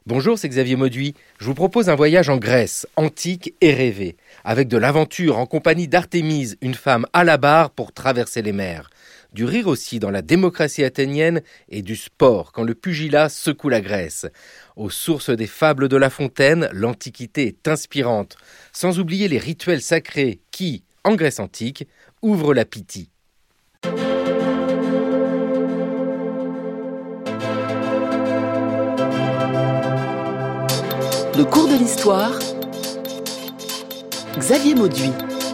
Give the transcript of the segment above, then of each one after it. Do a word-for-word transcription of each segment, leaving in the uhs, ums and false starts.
Bonjour, c'est Xavier Mauduit. Je vous propose un voyage en Grèce, antique et rêvé, avec de l'aventure en compagnie d'Artémise, une femme à la barre pour traverser les mers. Du rire aussi dans la démocratie athénienne et du sport quand le pugilat secoue la Grèce. Aux sources des fables de La Fontaine, l'Antiquité est inspirante, sans oublier les rituels sacrés qui, en Grèce antique, ouvrent la Pythie. Le cours de l'histoire, Xavier Mauduit.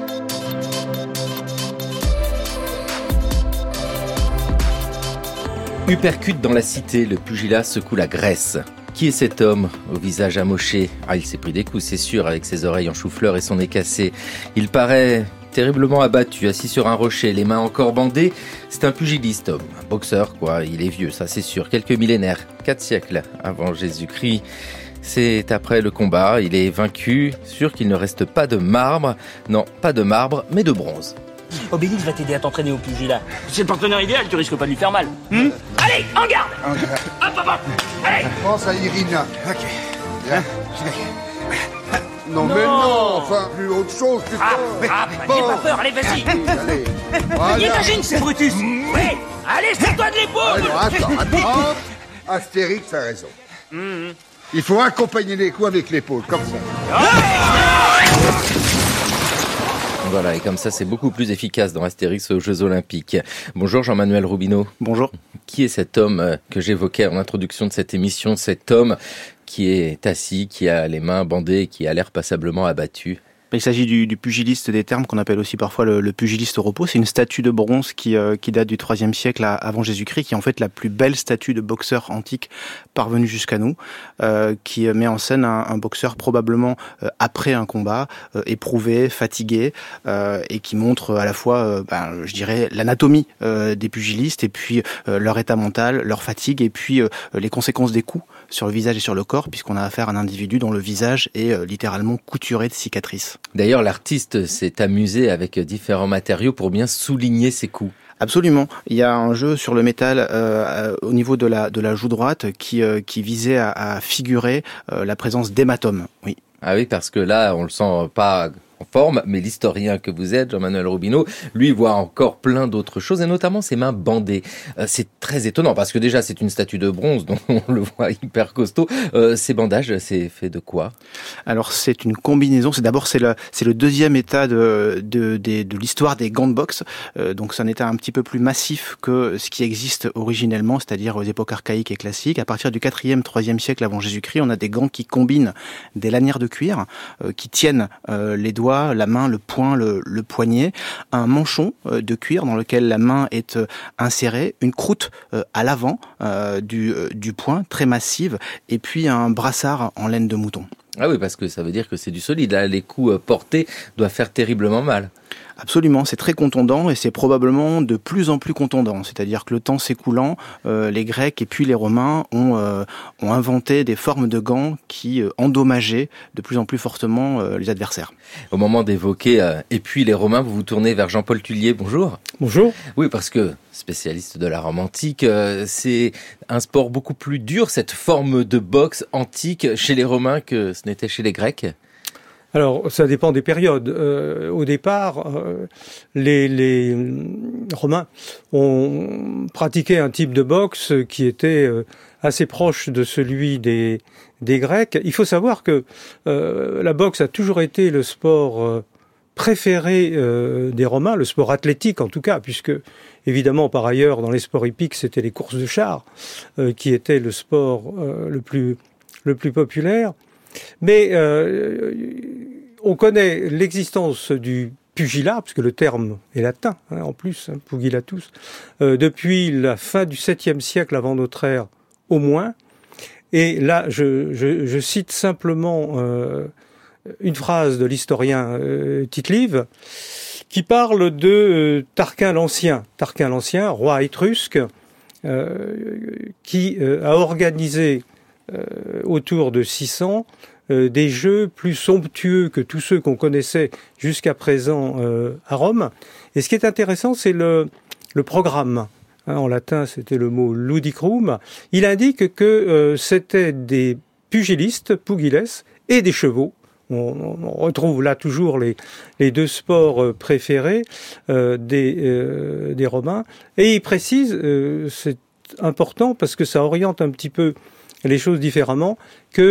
Uppercut dans la cité, le pugilat secoue la Grèce. Qui est cet homme au visage amoché ? Ah, il s'est pris des coups, c'est sûr, avec ses oreilles en chou-fleur et son nez cassé. Il paraît terriblement abattu, assis sur un rocher, les mains encore bandées. C'est un pugiliste, homme, un boxeur, quoi. Il est vieux, ça c'est sûr, quelques millénaires, quatre siècles avant Jésus-Christ. C'est après le combat, il est vaincu, sûr qu'il ne reste pas de marbre. Non, pas de marbre, mais de bronze. Obélix va t'aider à t'entraîner au pugilat. C'est le partenaire idéal, tu risques pas de lui faire mal. Hmm Allez, en garde, en garde. Hop, hop, hop. Allez. Pense à Irina. Ok. Bien. Non, non, mais non, enfin, plus autre chose, putain. Ah, ah bah, bon. n'aie pas peur, allez, vas-y. Allez, voilà. Imagine, c'est Brutus. Oui, allez, serre-toi de l'épaule. Alors, attends, attends. Astérix a raison. Mm-hmm. Il faut accompagner les coups avec l'épaule, comme ça. Voilà, et comme ça, c'est beaucoup plus efficace dans Astérix aux Jeux Olympiques. Bonjour Jean-Manuel Robineau. Bonjour. Qui est cet homme que j'évoquais en introduction de cette émission, cet homme qui est assis, qui a les mains bandées, qui a l'air passablement abattu ? Il s'agit du, du pugiliste des Thermes, qu'on appelle aussi parfois le, le pugiliste au repos. C'est une statue de bronze qui, euh, qui date du troisième siècle avant Jésus-Christ, qui est en fait la plus belle statue de boxeur antique parvenue jusqu'à nous, euh, qui met en scène un, un boxeur probablement euh, après un combat, euh, éprouvé, fatigué, euh, et qui montre à la fois, euh, ben, je dirais, l'anatomie euh, des pugilistes, et puis euh, leur état mental, leur fatigue, et puis euh, les conséquences des coups sur le visage et sur le corps, puisqu'on a affaire à un individu dont le visage est euh, littéralement couturé de cicatrices. D'ailleurs, l'artiste s'est amusé avec différents matériaux pour bien souligner ses coups. Absolument. Il y a un jeu sur le métal euh, au niveau de la de la joue droite qui euh, qui visait à, à figurer euh, la présence d'hématomes. Oui. Ah oui, parce que là, on le sent pas en forme, mais l'historien que vous êtes, Jean-Manuel Robineau, lui voit encore plein d'autres choses, et notamment ses mains bandées. Euh, c'est très étonnant, parce que déjà, c'est une statue de bronze, donc on le voit hyper costaud. Euh, ces bandages, c'est fait de quoi ? Alors, c'est une combinaison. C'est d'abord, c'est le, c'est le deuxième état de, de, de, de l'histoire des gants de boxe. Euh, donc, c'est un état un petit peu plus massif que ce qui existe originellement, c'est-à-dire aux époques archaïques et classiques. À partir du quatrième, troisième siècle avant Jésus-Christ, on a des gants qui combinent des lanières de cuir, euh, qui tiennent euh, les doigts, la main, le poing, le, le poignet, un manchon euh, de cuir dans lequel la main est euh, insérée, une croûte euh, à l'avant euh, du, euh, du poing, très massive, et puis un brassard en laine de mouton. Ah oui, parce que ça veut dire que c'est du solide. Là, les coups portés doivent faire terriblement mal. Absolument, c'est très contondant et c'est probablement de plus en plus contondant. C'est-à-dire que le temps s'écoulant, euh, les Grecs et puis les Romains ont, euh, ont inventé des formes de gants qui euh, endommageaient de plus en plus fortement euh, les adversaires. Au moment d'évoquer euh, et puis les Romains, vous vous tournez vers Jean-Paul Tullier. Bonjour. Bonjour. Oui, parce que spécialiste de la Rome antique, euh, c'est un sport beaucoup plus dur, cette forme de boxe antique chez les Romains que ce n'était chez les Grecs. Alors, ça dépend des périodes. Euh, au départ, euh, les, les Romains ont pratiqué un type de boxe qui était euh, assez proche de celui des, des Grecs. Il faut savoir que euh, la boxe a toujours été le sport euh, préféré euh, des Romains, le sport athlétique en tout cas, puisque évidemment par ailleurs dans les sports hippiques c'était les courses de chars euh, qui étaient le sport euh, le plus le plus populaire. Mais euh, on connaît l'existence du pugilat, parce que le terme est latin, hein, en plus, hein, pugilatus, euh, depuis la fin du septième siècle avant notre ère, au moins. Et là, je, je, je cite simplement euh, une phrase de l'historien euh, Tite-Live, qui parle de euh, Tarquin l'Ancien. Tarquin l'Ancien, roi étrusque, euh, qui euh, a organisé euh, autour de six cents euh, des jeux plus somptueux que tous ceux qu'on connaissait jusqu'à présent euh, à Rome. Et ce qui est intéressant, c'est le, le programme. Hein, en latin, c'était le mot ludicrum. Il indique que euh, c'était des pugilistes, pugiles, et des chevaux. On, on retrouve là toujours les, les deux sports préférés euh, des, euh, des Romains. Et il précise, euh, c'est important parce que ça oriente un petit peu les choses différemment, que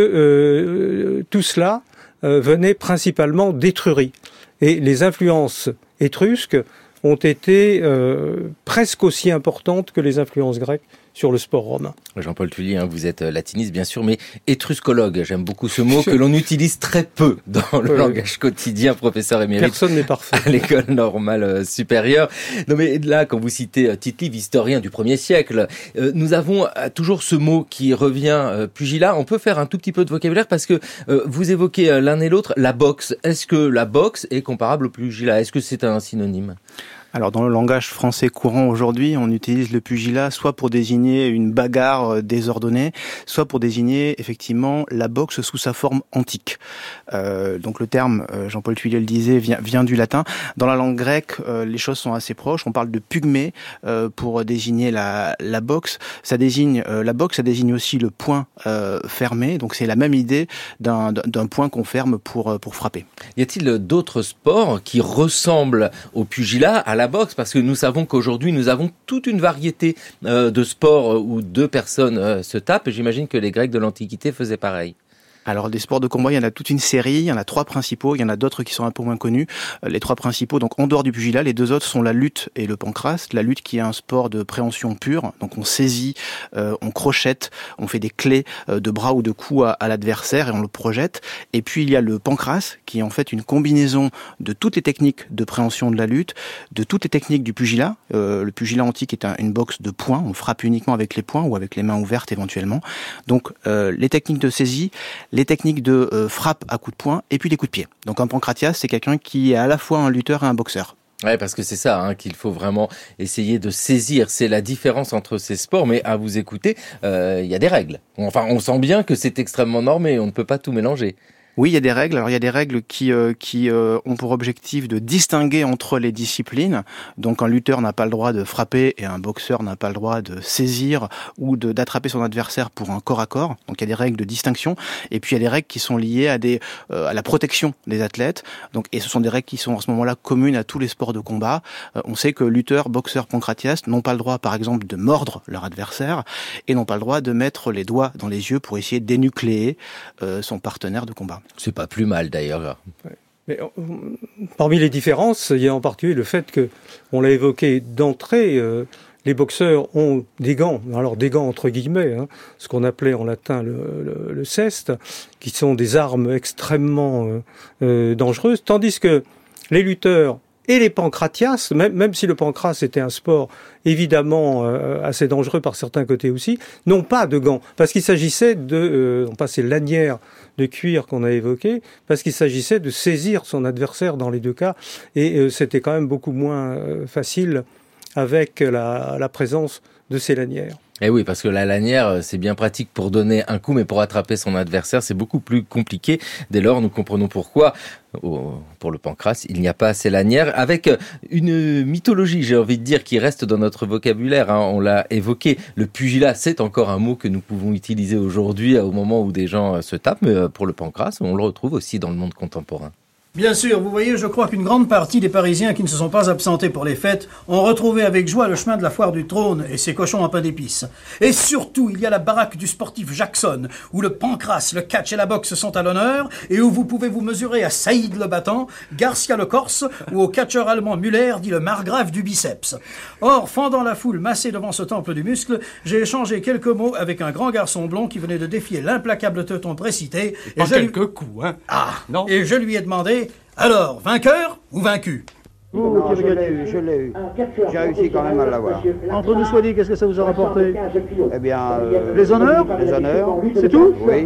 euh, tout cela euh, venait principalement d'Étrurie. Et les influences étrusques ont été euh, presque aussi importantes que les influences grecques sur le sport romain. Jean-Paul Tullier, hein, vous êtes latiniste bien sûr, mais étruscologue, j'aime beaucoup ce mot que l'on utilise très peu dans le oui. langage quotidien, professeur émérite. Personne n'est parfait. À l'école normale euh, supérieure. Non mais là, quand vous citez euh, Tite-Live, historien du premier siècle, euh, nous avons euh, toujours ce mot qui revient, euh, pugilat. On peut faire un tout petit peu de vocabulaire parce que euh, vous évoquez euh, l'un et l'autre la boxe. Est-ce que la boxe est comparable au pugilat? Est-ce que c'est un synonyme? Alors dans le langage français courant aujourd'hui, on utilise le pugilat soit pour désigner une bagarre désordonnée, soit pour désigner effectivement la boxe sous sa forme antique. Euh, donc le terme, euh, Jean-Paul Tullier le disait, vient, vient du latin. Dans la langue grecque, euh, les choses sont assez proches. On parle de pygmée euh, pour désigner la, la boxe. Ça désigne euh, la boxe, ça désigne aussi le poing euh, fermé. Donc c'est la même idée d'un, d'un poing qu'on ferme pour pour frapper. Y a-t-il d'autres sports qui ressemblent au pugilat, à la la boxe, parce que nous savons qu'aujourd'hui nous avons toute une variété euh, de sports où deux personnes euh, se tapent, et j'imagine que les Grecs de l'Antiquité faisaient pareil. Alors des sports de combat, il y en a toute une série, il y en a trois principaux, il y en a d'autres qui sont un peu moins connus. Les trois principaux, donc en dehors du pugilat, les deux autres sont la lutte et le pancrace. La lutte qui est un sport de préhension pure, donc on saisit, euh, on crochette, on fait des clés euh, de bras ou de coups à, à l'adversaire et on le projette. Et puis il y a le pancrace qui est en fait une combinaison de toutes les techniques de préhension de la lutte, de toutes les techniques du pugilat. Euh, le pugilat antique est un, une boxe de poing, on frappe uniquement avec les poings ou avec les mains ouvertes éventuellement. Donc euh, les techniques de saisie, les techniques de euh, frappe à coups de poing et puis les coups de pied. Donc un pancratias, c'est quelqu'un qui est à la fois un lutteur et un boxeur. Ouais, parce que c'est ça hein, qu'il faut vraiment essayer de saisir. C'est la différence entre ces sports, mais à vous écouter, il euh, y a des règles. Enfin, on sent bien que c'est extrêmement normé, on ne peut pas tout mélanger. Oui, il y a des règles. Alors il y a des règles qui euh, qui euh, ont pour objectif de distinguer entre les disciplines. Donc un lutteur n'a pas le droit de frapper et un boxeur n'a pas le droit de saisir ou de d'attraper son adversaire pour un corps à corps. Donc il y a des règles de distinction. Et puis il y a des règles qui sont liées à des euh, à la protection des athlètes. Donc et ce sont des règles qui sont en ce moment-là communes à tous les sports de combat. Euh, on sait que lutteurs, boxeurs, pancratiastes n'ont pas le droit, par exemple, de mordre leur adversaire et n'ont pas le droit de mettre les doigts dans les yeux pour essayer d'énucléer euh, son partenaire de combat. C'est pas plus mal d'ailleurs. Ouais. Mais parmi les différences, il y a en particulier le fait que, on l'a évoqué d'entrée, euh, les boxeurs ont des gants, alors des gants entre guillemets, hein, ce qu'on appelait en latin le, le, le ceste, qui sont des armes extrêmement euh, euh, dangereuses, tandis que les lutteurs et les pancratias, même, même si le pancras était un sport évidemment euh, assez dangereux par certains côtés aussi, n'ont pas de gants, parce qu'il s'agissait de, euh, non pas ces lanières de cuir qu'on a évoquées, parce qu'il s'agissait de saisir son adversaire dans les deux cas, et euh, c'était quand même beaucoup moins euh, facile avec la, la présence de ces lanières. Eh oui, parce que la lanière, c'est bien pratique pour donner un coup, mais pour attraper son adversaire, c'est beaucoup plus compliqué. Dès lors, nous comprenons pourquoi, pour le pancras, il n'y a pas ces lanières. Avec une mythologie, j'ai envie de dire, qui reste dans notre vocabulaire, hein, on l'a évoqué. Le pugilat, c'est encore un mot que nous pouvons utiliser aujourd'hui au moment où des gens se tapent, mais pour le pancras, on le retrouve aussi dans le monde contemporain. Bien sûr, vous voyez, je crois qu'une grande partie des Parisiens qui ne se sont pas absentés pour les fêtes ont retrouvé avec joie le chemin de la foire du Trône et ses cochons à pain d'épices. Et surtout, il y a la baraque du sportif Jackson, où le pancras, le catch et la boxe sont à l'honneur, et où vous pouvez vous mesurer à Saïd le battant, Garcia le corse, ou au catcheur allemand Müller, dit le margrave du biceps. Or, fendant la foule massée devant ce temple du muscle, j'ai échangé quelques mots avec un grand garçon blond qui venait de défier l'implacable teuton précité. Et, et pas quelques lui... coups, hein. Ah, non. Et je lui ai demandé... Alors, vainqueur ou vaincu? Non, je l'ai eu, je l'ai eu. J'ai réussi quand même à l'avoir. Entre nous soit dit, qu'est-ce que ça vous a rapporté? Eh bien... Euh, les honneurs? Les honneurs. C'est tout? Oui.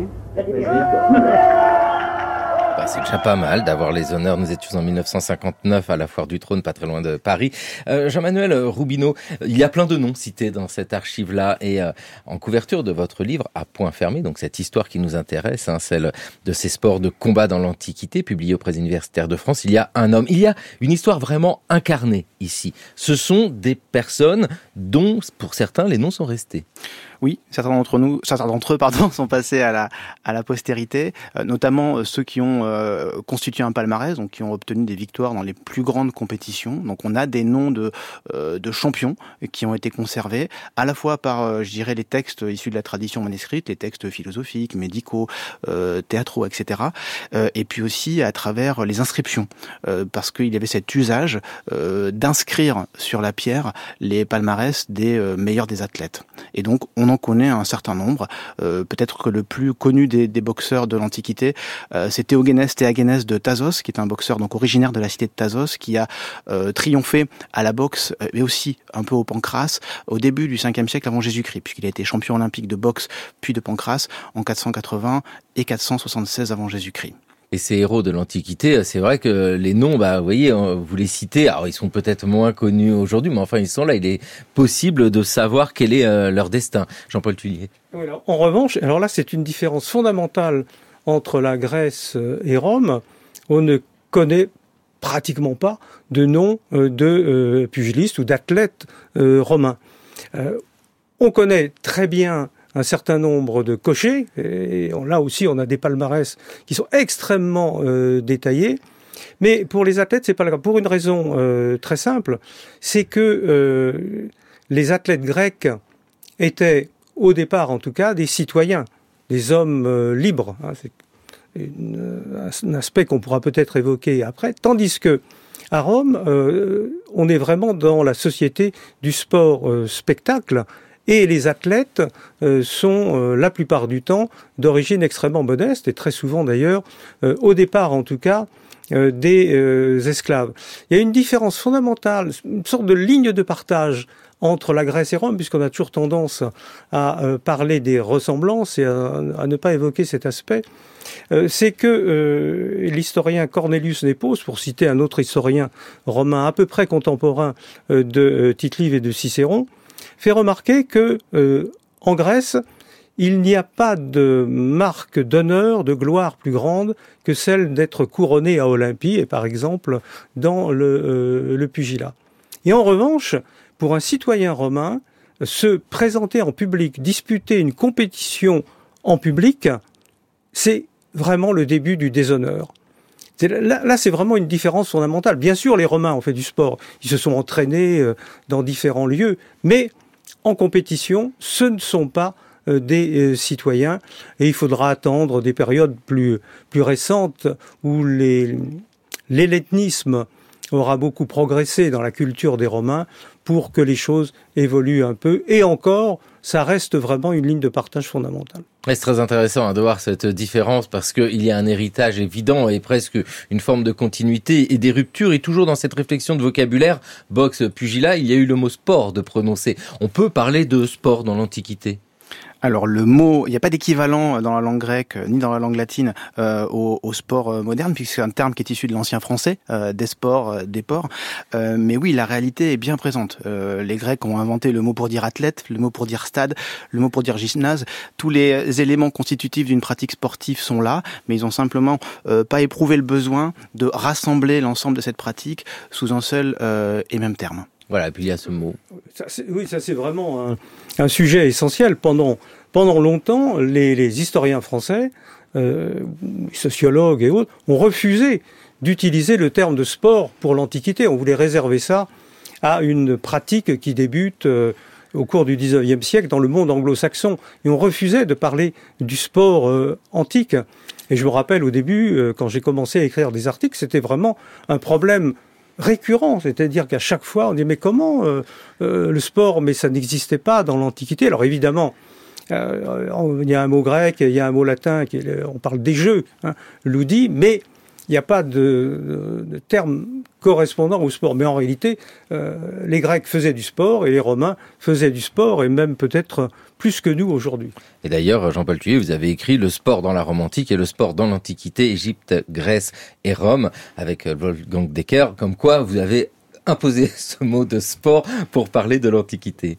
Bah, c'est déjà pas mal d'avoir les honneurs. Nous étions en mille neuf cent cinquante-neuf à la Foire du Trône, pas très loin de Paris. Euh, Jean-Manuel Roubinot, il y a plein de noms cités dans cette archive-là. Et euh, en couverture de votre livre, À point fermé, donc cette histoire qui nous intéresse, hein, celle de ces sports de combat dans l'Antiquité, publiée au Presse universitaire de France, il y a un homme. Il y a une histoire vraiment incarnée ici. Ce sont des personnes dont, pour certains, les noms sont restés. Oui, certains d'entre nous, certains d'entre eux, pardon, sont passés à la à la postérité, euh, notamment euh, ceux qui ont euh, constitué un palmarès, donc qui ont obtenu des victoires dans les plus grandes compétitions. Donc on a des noms de euh, de champions qui ont été conservés, à la fois par, euh, je dirais, les textes issus de la tradition manuscrite, les textes philosophiques, médicaux, euh, théâtraux, et cetera. Euh, et puis aussi à travers les inscriptions, euh, parce qu'il y avait cet usage euh, d'inscrire sur la pierre les palmarès des euh, meilleurs des athlètes. Et donc on en connaît un certain nombre. Euh, peut-être que le plus connu des, des boxeurs de l'Antiquité, euh, c'est Théogénès Théagénès de Thasos, qui est un boxeur donc originaire de la cité de Thasos, qui a euh, triomphé à la boxe, euh, mais aussi un peu au pancrace, au début du cinquième siècle avant Jésus-Christ, puisqu'il a été champion olympique de boxe puis de pancrace en quatre cent quatre-vingts et quatre cent soixante-seize avant Jésus-Christ. Et ces héros de l'Antiquité, c'est vrai que les noms, bah, vous voyez, vous les citez, alors ils sont peut-être moins connus aujourd'hui, mais enfin ils sont là, il est possible de savoir quel est euh, leur destin. Jean-Paul Thuillier. Oui, alors, en revanche, alors là c'est une différence fondamentale entre la Grèce et Rome. On ne connaît pratiquement pas de noms euh, de euh, pugilistes ou d'athlètes euh, romains. Euh, on connaît très bien un certain nombre de cochers, et là aussi on a des palmarès qui sont extrêmement euh, détaillés, mais pour les athlètes c'est pas le cas, pour une raison euh, très simple, c'est que euh, les athlètes grecs étaient, au départ en tout cas, des citoyens, des hommes euh, libres, hein, c'est une, un aspect qu'on pourra peut-être évoquer après, tandis que à Rome, euh, on est vraiment dans la société du sport euh, spectacle. Et les athlètes euh, sont euh, la plupart du temps d'origine extrêmement modeste et très souvent d'ailleurs, euh, au départ en tout cas, euh, des euh, esclaves. Il y a une différence fondamentale, une sorte de ligne de partage entre la Grèce et Rome, puisqu'on a toujours tendance à euh, parler des ressemblances et à, à ne pas évoquer cet aspect. Euh, c'est que euh, l'historien Cornelius Nepos, pour citer un autre historien romain à peu près contemporain euh, de euh, Tite-Live et de Cicéron, fait remarquer que euh, en Grèce, il n'y a pas de marque d'honneur, de gloire plus grande que celle d'être couronné à Olympie, et par exemple dans le, euh, le pugilat. Et en revanche, pour un citoyen romain, se présenter en public, disputer une compétition en public, c'est vraiment le début du déshonneur. C'est, là, là, c'est vraiment une différence fondamentale. Bien sûr, les Romains ont fait du sport, ils se sont entraînés euh, dans différents lieux, mais en compétition, ce ne sont pas euh, des euh, citoyens, et il faudra attendre des périodes plus plus récentes où les, l'hellénisme aura beaucoup progressé dans la culture des Romains pour que les choses évoluent un peu. Et encore, ça reste vraiment une ligne de partage fondamentale. C'est très intéressant hein, de voir cette différence parce qu'il y a un héritage évident et presque une forme de continuité et des ruptures. Et toujours dans cette réflexion de vocabulaire, boxe, pugilat, il y a eu le mot sport de prononcer. On peut parler de sport dans l'Antiquité ? Alors le mot, il n'y a pas d'équivalent dans la langue grecque ni dans la langue latine euh, au, au sport euh, moderne, puisque c'est un terme qui est issu de l'ancien français, euh, des sports, euh, des ports. Euh, mais oui, la réalité est bien présente. Euh, les Grecs ont inventé le mot pour dire athlète, le mot pour dire stade, le mot pour dire gymnase. Tous les éléments constitutifs d'une pratique sportive sont là, mais ils ont simplement euh, pas éprouvé le besoin de rassembler l'ensemble de cette pratique sous un seul euh, et même terme. Voilà, et puis il y a ce mot. Ça, c'est, oui, ça c'est vraiment un, un sujet essentiel. Pendant, pendant longtemps, les, les historiens français, euh, sociologues et autres, ont refusé d'utiliser le terme de sport pour l'Antiquité. On voulait réserver ça à une pratique qui débute euh, au cours du dix-neuvième siècle dans le monde anglo-saxon. Et on refusait de parler du sport euh, antique. Et je me rappelle au début, euh, quand j'ai commencé à écrire des articles, c'était vraiment un problème récurrent, c'est-à-dire qu'à chaque fois on dit mais comment euh, euh, le sport, mais ça n'existait pas dans l'Antiquité. Alors évidemment euh, il y a un mot grec, il y a un mot latin, qui est, on parle des jeux, hein, l'oudi, mais il n'y a pas de, de, de terme correspondant au sport. Mais en réalité, euh, les Grecs faisaient du sport et les Romains faisaient du sport, et même peut-être plus que nous aujourd'hui. Et d'ailleurs, Jean-Paul Thuillier, vous avez écrit Le sport dans la Rome antique et le sport dans l'Antiquité, Égypte, Grèce et Rome, avec Wolfgang Decker, comme quoi vous avez imposé ce mot de sport pour parler de l'Antiquité.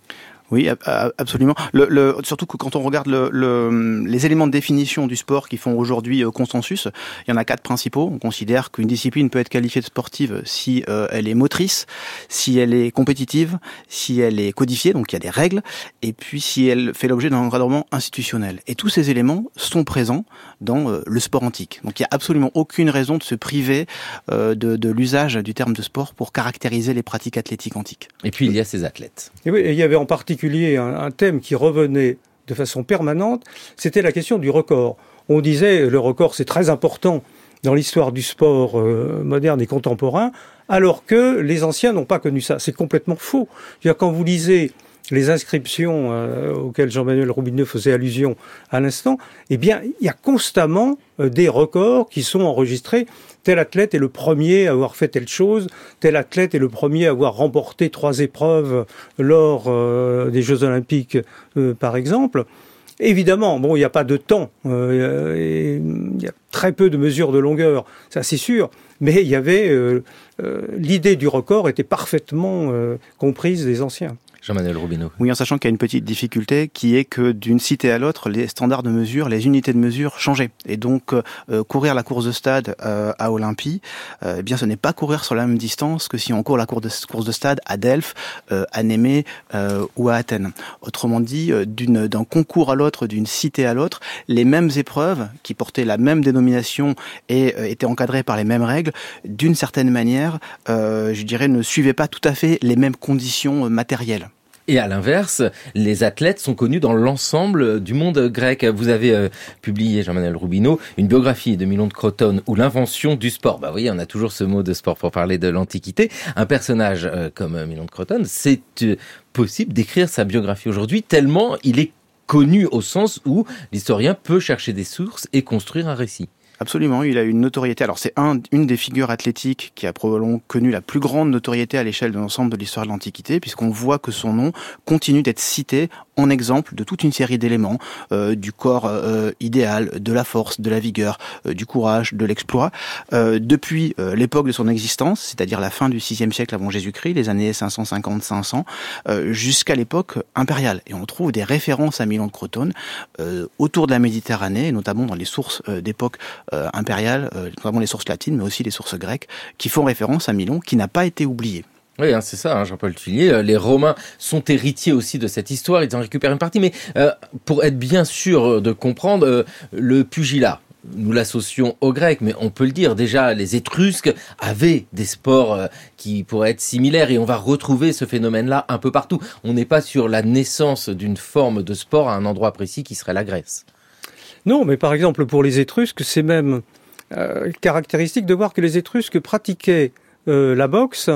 Oui, absolument. Le, le, surtout que quand on regarde le, le, les éléments de définition du sport qui font aujourd'hui consensus, il y en a quatre principaux. On considère qu'une discipline peut être qualifiée de sportive si euh, elle est motrice, si elle est compétitive, si elle est codifiée, donc il y a des règles, et puis si elle fait l'objet d'un encadrement institutionnel. Et tous ces éléments sont présents dans euh, le sport antique. Donc il n'y a absolument aucune raison de se priver euh, de, de l'usage du terme de sport pour caractériser les pratiques athlétiques antiques. Et puis il y a ces athlètes. Et oui, et il y avait en particulier Un, un thème qui revenait de façon permanente, c'était la question du record. On disait le record c'est très important dans l'histoire du sport euh, moderne et contemporain, alors que les anciens n'ont pas connu ça. C'est complètement faux. C'est-à-dire, quand vous lisez les inscriptions euh, auxquelles Jean-Manuel Robineau faisait allusion à l'instant, eh bien, il y a constamment euh, des records qui sont enregistrés. Tel athlète est le premier à avoir fait telle chose, tel athlète est le premier à avoir remporté trois épreuves lors euh, des Jeux Olympiques, euh, par exemple. Évidemment, bon, il n'y a pas de temps, euh, et il y a très peu de mesures de longueur, ça c'est sûr, mais il y avait euh, euh, l'idée du record était parfaitement euh, comprise des anciens. Jean-Manuel Robineau. Oui, en sachant qu'il y a une petite difficulté qui est que d'une cité à l'autre, les standards de mesure, les unités de mesure changeaient. Et donc, euh, courir la course de stade euh, à Olympie, euh, eh bien, ce n'est pas courir sur la même distance que si on court la course de, course de stade à Delphes, euh, à Némée euh, ou à Athènes. Autrement dit, d'une, d'un concours à l'autre, d'une cité à l'autre, les mêmes épreuves qui portaient la même dénomination et euh, étaient encadrées par les mêmes règles, d'une certaine manière, euh, je dirais, ne suivaient pas tout à fait les mêmes conditions matérielles. Et à l'inverse, les athlètes sont connus dans l'ensemble du monde grec. Vous avez euh, publié, Jean-Manuel Robineau, une biographie de Milon de Crotone ou l'invention du sport. Bah oui, on a toujours ce mot de sport pour parler de l'Antiquité. Un personnage euh, comme Milon de Crotone, c'est euh, possible d'écrire sa biographie aujourd'hui tellement il est connu au sens où l'historien peut chercher des sources et construire un récit. Absolument, il a une notoriété. Alors c'est un, une des figures athlétiques qui a probablement connu la plus grande notoriété à l'échelle de l'ensemble de l'histoire de l'Antiquité, puisqu'on voit que son nom continue d'être cité en exemple de toute une série d'éléments, euh, du corps euh, idéal, de la force, de la vigueur, euh, du courage, de l'exploit, euh, depuis euh, l'époque de son existence, c'est-à-dire la fin du sixième siècle avant Jésus-Christ, les années cinq cent cinquante à cinq cents, euh, jusqu'à l'époque impériale. Et on trouve des références à Milon de Crotone euh, autour de la Méditerranée, notamment dans les sources euh, d'époque euh, impériale, euh, notamment les sources latines, mais aussi les sources grecques, qui font référence à Milon, qui n'a pas été oublié. Oui, hein, c'est ça, hein, Jean-Paul Thuillier. Les Romains sont héritiers aussi de cette histoire, ils en récupèrent une partie. Mais euh, pour être bien sûr de comprendre, euh, le pugilat, nous l'associons aux Grecs, mais on peut le dire, déjà, les Étrusques avaient des sports euh, qui pourraient être similaires et on va retrouver ce phénomène-là un peu partout. On n'est pas sur la naissance d'une forme de sport à un endroit précis qui serait la Grèce. Non, mais par exemple, pour les Étrusques, c'est même euh, caractéristique de voir que les Étrusques pratiquaient euh, la boxe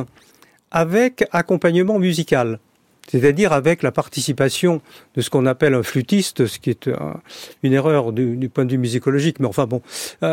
avec accompagnement musical, c'est-à-dire avec la participation de ce qu'on appelle un flûtiste, ce qui est un, une erreur du, du point de vue musicologique, mais enfin bon,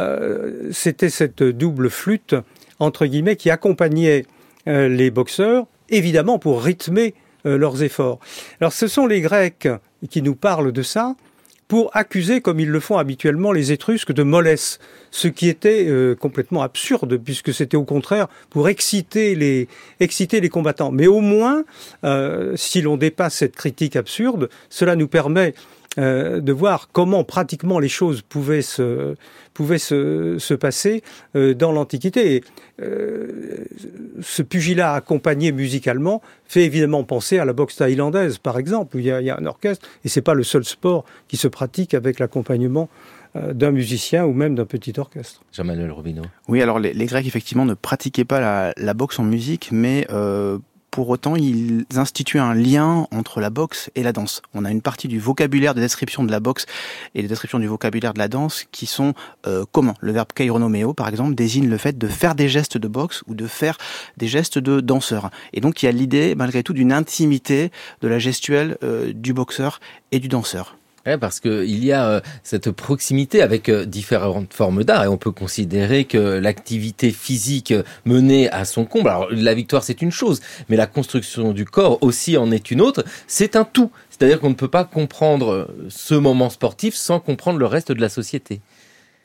euh, c'était cette double flûte, entre guillemets, qui accompagnait euh, les boxeurs, évidemment pour rythmer euh, leurs efforts. Alors ce sont les Grecs qui nous parlent de ça, pour accuser, comme ils le font habituellement, les Étrusques de mollesse, ce qui était euh, complètement absurde, puisque c'était au contraire pour exciter les, exciter les combattants. Mais au moins, euh, si l'on dépasse cette critique absurde, cela nous permet euh, de voir comment pratiquement les choses pouvaient se, pouvaient se, se passer euh, dans l'Antiquité. Et, euh, ce pugilat accompagné musicalement fait évidemment penser à la boxe thaïlandaise, par exemple, où il y a, il y a un orchestre, et c'est pas le seul sport qui se pratique avec l'accompagnement euh, d'un musicien ou même d'un petit orchestre. Jean-Manuel Robineau. Oui, alors les, les Grecs, effectivement, ne pratiquaient pas la, la boxe en musique, mais... Euh Pour autant, ils instituent un lien entre la boxe et la danse. On a une partie du vocabulaire de description de la boxe et de description du vocabulaire de la danse qui sont euh, communs. Le verbe kaironomeo, par exemple, désigne le fait de faire des gestes de boxe ou de faire des gestes de danseur. Et donc, il y a l'idée, malgré tout, d'une intimité de la gestuelle euh, du boxeur et du danseur. Ouais, parce que il y a euh, cette proximité avec euh, différentes formes d'art et on peut considérer que l'activité physique menée à son comble, alors la victoire c'est une chose, mais la construction du corps aussi en est une autre, c'est un tout. C'est-à-dire qu'on ne peut pas comprendre ce moment sportif sans comprendre le reste de la société.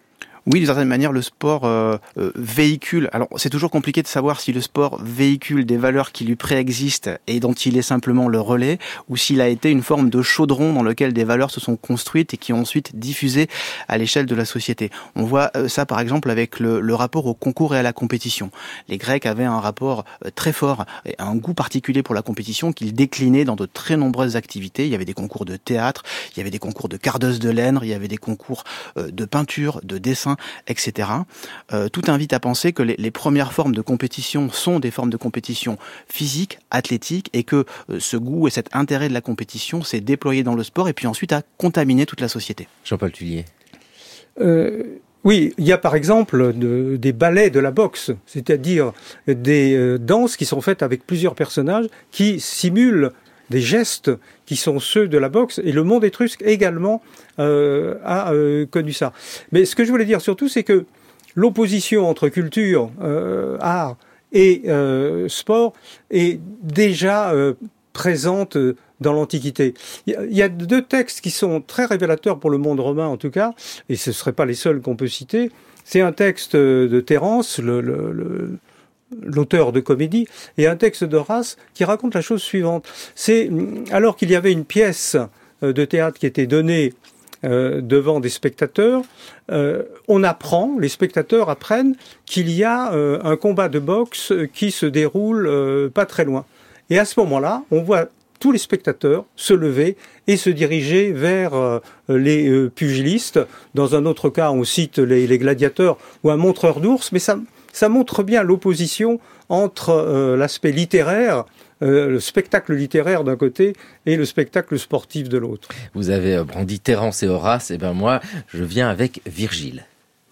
Oui, d'une certaine manière, le sport euh, euh, véhicule. Alors, c'est toujours compliqué de savoir si le sport véhicule des valeurs qui lui préexistent et dont il est simplement le relais, ou s'il a été une forme de chaudron dans lequel des valeurs se sont construites et qui ont ensuite diffusé à l'échelle de la société. On voit euh, ça, par exemple, avec le, le rapport au concours et à la compétition. Les Grecs avaient un rapport euh, très fort, et un goût particulier pour la compétition qu'ils déclinaient dans de très nombreuses activités. Il y avait des concours de théâtre, il y avait des concours de cardeuse de laine, il y avait des concours euh, de peinture, de dessin, et cetera. Euh, tout invite à penser que les, les premières formes de compétition sont des formes de compétition physique, athlétique, et que euh, ce goût et cet intérêt de la compétition s'est déployé dans le sport et puis ensuite a contaminé toute la société. Jean-Paul Thuillier. Euh, oui, il y a par exemple de, des ballets de la boxe, c'est-à-dire des euh, danses qui sont faites avec plusieurs personnages qui simulent des gestes qui sont ceux de la boxe, et le monde étrusque également euh, a euh, connu ça. Mais ce que je voulais dire surtout, c'est que l'opposition entre culture, euh, art et euh, sport est déjà euh, présente dans l'Antiquité. Il y a deux textes qui sont très révélateurs pour le monde romain en tout cas, et ce ne seraient pas les seuls qu'on peut citer. C'est un texte de Terence, le, le, le l'auteur de comédie, et un texte d'Horace qui raconte la chose suivante. C'est alors qu'il y avait une pièce de théâtre qui était donnée euh, devant des spectateurs, euh, on apprend, les spectateurs apprennent qu'il y a euh, un combat de boxe qui se déroule euh, pas très loin. Et à ce moment-là, on voit tous les spectateurs se lever et se diriger vers euh, les euh, pugilistes. Dans un autre cas, on cite les, les gladiateurs ou un montreur d'ours, mais ça Ça montre bien l'opposition entre euh, l'aspect littéraire, euh, le spectacle littéraire d'un côté et le spectacle sportif de l'autre. Vous avez brandi Terence et Horace, et ben moi, je viens avec Virgile.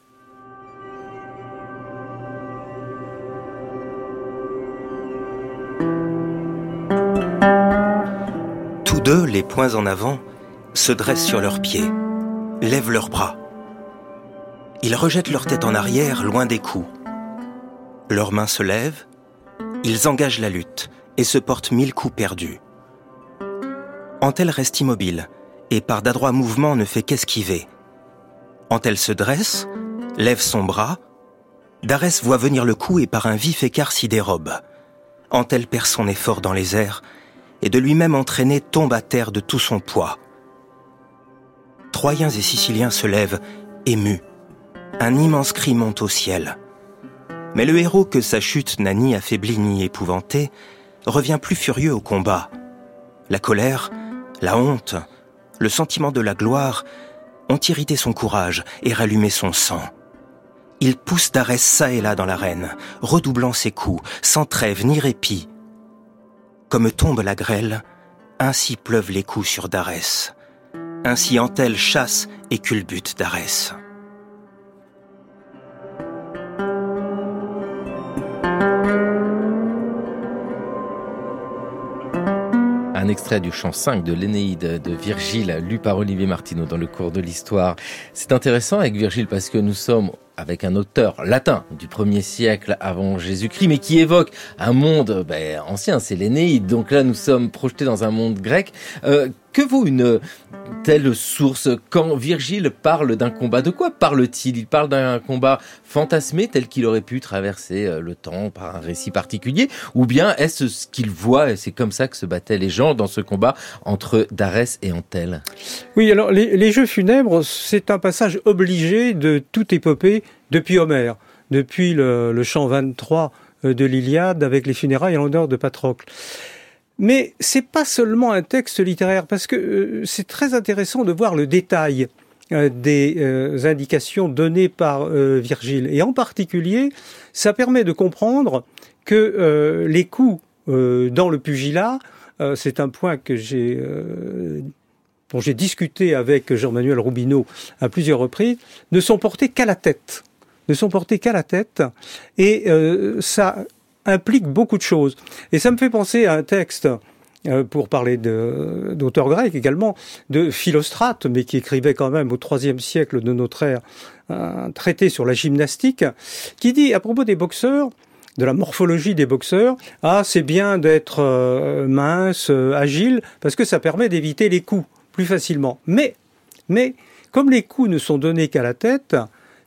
Tous deux, les poings en avant, se dressent sur leurs pieds, lèvent leurs bras. Ils rejettent leur tête en arrière, loin des coups. Leurs mains se lèvent, ils engagent la lutte et se portent mille coups perdus. Antel reste immobile et par d'adroits mouvements ne fait qu'esquiver. Antel se dresse, lève son bras. Darès voit venir le coup et par un vif écart s'y dérobe. Antel perd son effort dans les airs et de lui-même entraîné tombe à terre de tout son poids. Troyens et Siciliens se lèvent, émus. Un immense cri monte au ciel. Mais le héros que sa chute n'a ni affaibli ni épouvanté revient plus furieux au combat. La colère, la honte, le sentiment de la gloire ont irrité son courage et rallumé son sang. Il pousse Darès çà et là dans l'arène, redoublant ses coups, sans trêve ni répit. Comme tombe la grêle, ainsi pleuvent les coups sur Darès. Ainsi Antel chasse et culbute Darès. Un extrait du chant cinq de l'Énéide de Virgile, lu par Olivier Martineau dans le cours de l'histoire. C'est intéressant avec Virgile parce que nous sommes avec un auteur latin du premier siècle avant Jésus-Christ, mais qui évoque un monde ben, ancien, c'est l'Énéide. Donc là, nous sommes projetés dans un monde grec. Euh, que vaut une telle source quand Virgile parle d'un combat? De quoi parle-t-il? Il parle d'un combat fantasmé tel qu'il aurait pu traverser le temps par un récit particulier, ou bien est-ce ce qu'il voit et c'est comme ça que se battaient les gens dans ce combat entre Darès et Antel? Oui, alors les, les jeux funèbres, c'est un passage obligé de toute épopée depuis Homère, depuis le, le chant vingt-trois de l'Iliade avec les funérailles en l'honneur de Patrocle. Mais c'est pas seulement un texte littéraire, parce que euh, c'est très intéressant de voir le détail euh, des euh, indications données par euh, Virgile. Et en particulier, ça permet de comprendre que euh, les coups euh, dans le pugilat, euh, c'est un point que j'ai, euh, dont j'ai discuté avec Jean-Manuel Robineau à plusieurs reprises, ne sont portés qu'à la tête. Ne sont portés qu'à la tête. Et euh, ça implique beaucoup de choses. Et ça me fait penser à un texte, euh, pour parler de, d'auteurs grecs également, de Philostrate, mais qui écrivait quand même au troisième siècle de notre ère un traité sur la gymnastique, qui dit à propos des boxeurs, de la morphologie des boxeurs, ah c'est bien d'être euh, mince, euh, agile, parce que ça permet d'éviter les coups plus facilement. Mais, mais comme les coups ne sont donnés qu'à la tête,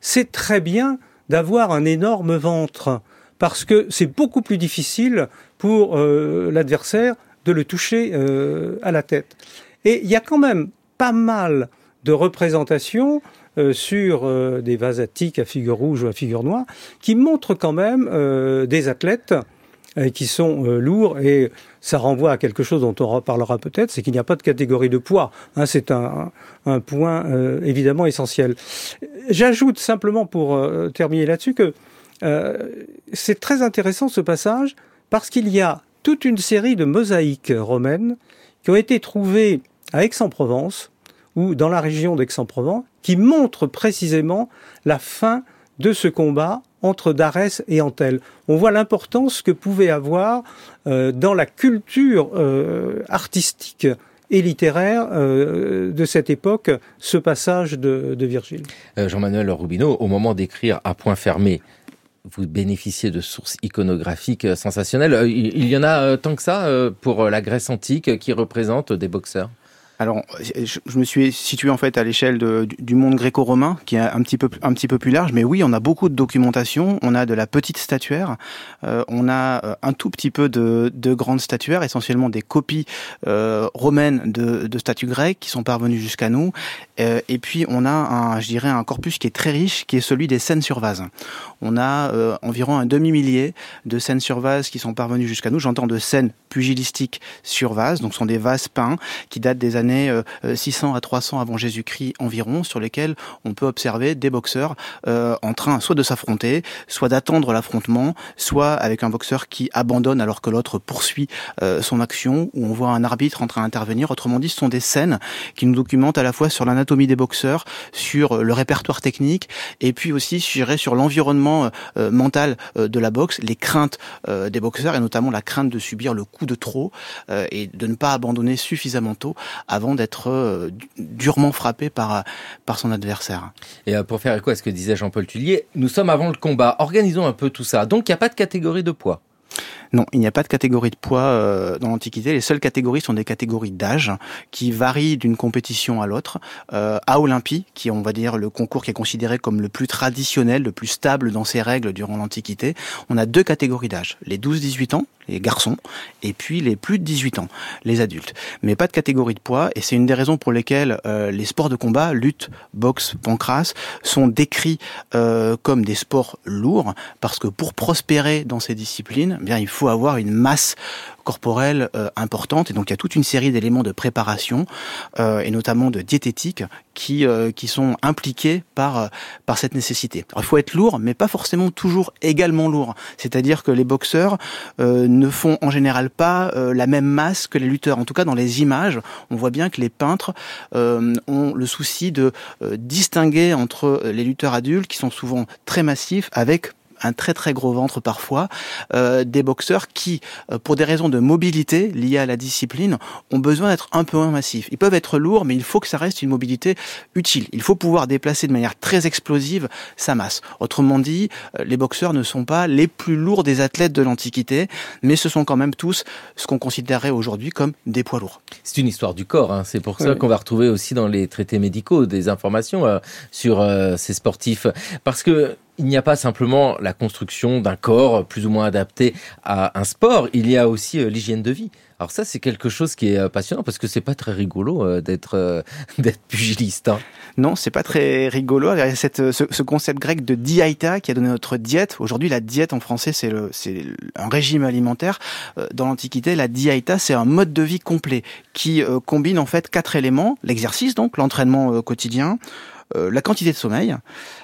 c'est très bien d'avoir un énorme ventre, parce que c'est beaucoup plus difficile pour euh, l'adversaire de le toucher euh, à la tête. Et il y a quand même pas mal de représentations euh, sur euh, des vases attiques à figure rouge ou à figure noire qui montrent quand même euh, des athlètes euh, qui sont euh, lourds, et ça renvoie à quelque chose dont on reparlera peut-être, c'est qu'il n'y a pas de catégorie de poids. Hein, c'est un, un point euh, évidemment essentiel. J'ajoute simplement pour euh, terminer là-dessus que euh, c'est très intéressant ce passage parce qu'il y a toute une série de mosaïques romaines qui ont été trouvées à Aix-en-Provence ou dans la région d'Aix-en-Provence, qui montrent précisément la fin de ce combat entre Darès et Antel. On voit l'importance que pouvait avoir euh, dans la culture euh, artistique et littéraire euh, de cette époque ce passage de, de Virgile. Euh, Jean-Manuel Robineau, au moment d'écrire à point fermé, vous bénéficiez de sources iconographiques sensationnelles. Il y en a tant que ça pour la Grèce antique qui représente des boxeurs? Alors, je me suis situé en fait à l'échelle de, du monde gréco-romain, qui est un petit peu un petit peu plus large. Mais oui, on a beaucoup de documentation. On a de la petite statuaire, euh, on a un tout petit peu de, de grandes statuaires, essentiellement des copies euh, romaines de, de statues grecques qui sont parvenues jusqu'à nous. Euh, et puis, on a un, je dirais, un corpus qui est très riche, qui est celui des scènes sur vase. On a euh, environ un demi-millier de scènes sur vase qui sont parvenues jusqu'à nous. J'entends de scènes pugilistiques sur vase, donc ce sont des vases peints qui datent des années six cents à trois cents avant Jésus-Christ environ, sur lesquels on peut observer des boxeurs euh, en train soit de s'affronter, soit d'attendre l'affrontement, soit avec un boxeur qui abandonne alors que l'autre poursuit euh, son action, où on voit un arbitre en train d'intervenir. Autrement dit, ce sont des scènes qui nous documentent à la fois sur l'anatomie des boxeurs, sur le répertoire technique, et puis aussi, je dirais, sur l'environnement euh, mental euh, de la boxe, les craintes euh, des boxeurs, et notamment la crainte de subir le coup de trop euh, et de ne pas abandonner suffisamment tôt avant d'être euh, durement frappé par, par son adversaire. Et euh, pour faire écho à ce que disait Jean-Paul Tullier, nous sommes avant le combat, organisons un peu tout ça. Donc il n'y a pas de catégorie de poids? Non, il n'y a pas de catégorie de poids euh, dans l'Antiquité. Les seules catégories sont des catégories d'âge qui varient d'une compétition à l'autre. Euh, à Olympie, qui est, on va dire, le concours qui est considéré comme le plus traditionnel, le plus stable dans ses règles durant l'Antiquité, on a deux catégories d'âge. Les douze dix-huit ans, les garçons, et puis les plus de dix-huit ans, les adultes. Mais pas de catégorie de poids, et c'est une des raisons pour lesquelles euh, les sports de combat, lutte, boxe, pancrace, sont décrits euh, comme des sports lourds, parce que pour prospérer dans ces disciplines, eh bien il faut avoir une masse corporelle euh, importante, et donc il y a toute une série d'éléments de préparation euh, et notamment de diététique qui euh, qui sont impliqués par euh, par cette nécessité. Alors, il faut être lourd, mais pas forcément toujours également lourd. C'est-à-dire que les boxeurs euh, ne font en général pas euh, la même masse que les lutteurs. En tout cas, dans les images, on voit bien que les peintres euh, ont le souci de euh, distinguer entre les lutteurs adultes, qui sont souvent très massifs, avec un très très gros ventre parfois, euh, des boxeurs qui, euh, pour des raisons de mobilité liées à la discipline, ont besoin d'être un peu moins massifs. Ils peuvent être lourds, mais il faut que ça reste une mobilité utile. Il faut pouvoir déplacer de manière très explosive sa masse. Autrement dit, euh, les boxeurs ne sont pas les plus lourds des athlètes de l'Antiquité, mais ce sont quand même tous ce qu'on considérerait aujourd'hui comme des poids lourds. C'est une histoire du corps, hein. C'est pour ça oui. qu'on va retrouver aussi dans les traités médicaux des informations euh, sur euh, ces sportifs. Parce que il n'y a pas simplement la construction d'un corps plus ou moins adapté à un sport, il y a aussi euh, l'hygiène de vie. Alors ça, c'est quelque chose qui est euh, passionnant parce que c'est pas très rigolo euh, d'être euh, d'être pugiliste. Hein. Non, c'est pas très rigolo. Il y a cette, ce, ce concept grec de diaita qui a donné notre diète. Aujourd'hui, la diète en français, c'est le, c'est un régime alimentaire. Dans l'Antiquité, la diaita, c'est un mode de vie complet qui euh, combine en fait quatre éléments: l'exercice, donc l'entraînement euh, quotidien, euh, la quantité de sommeil,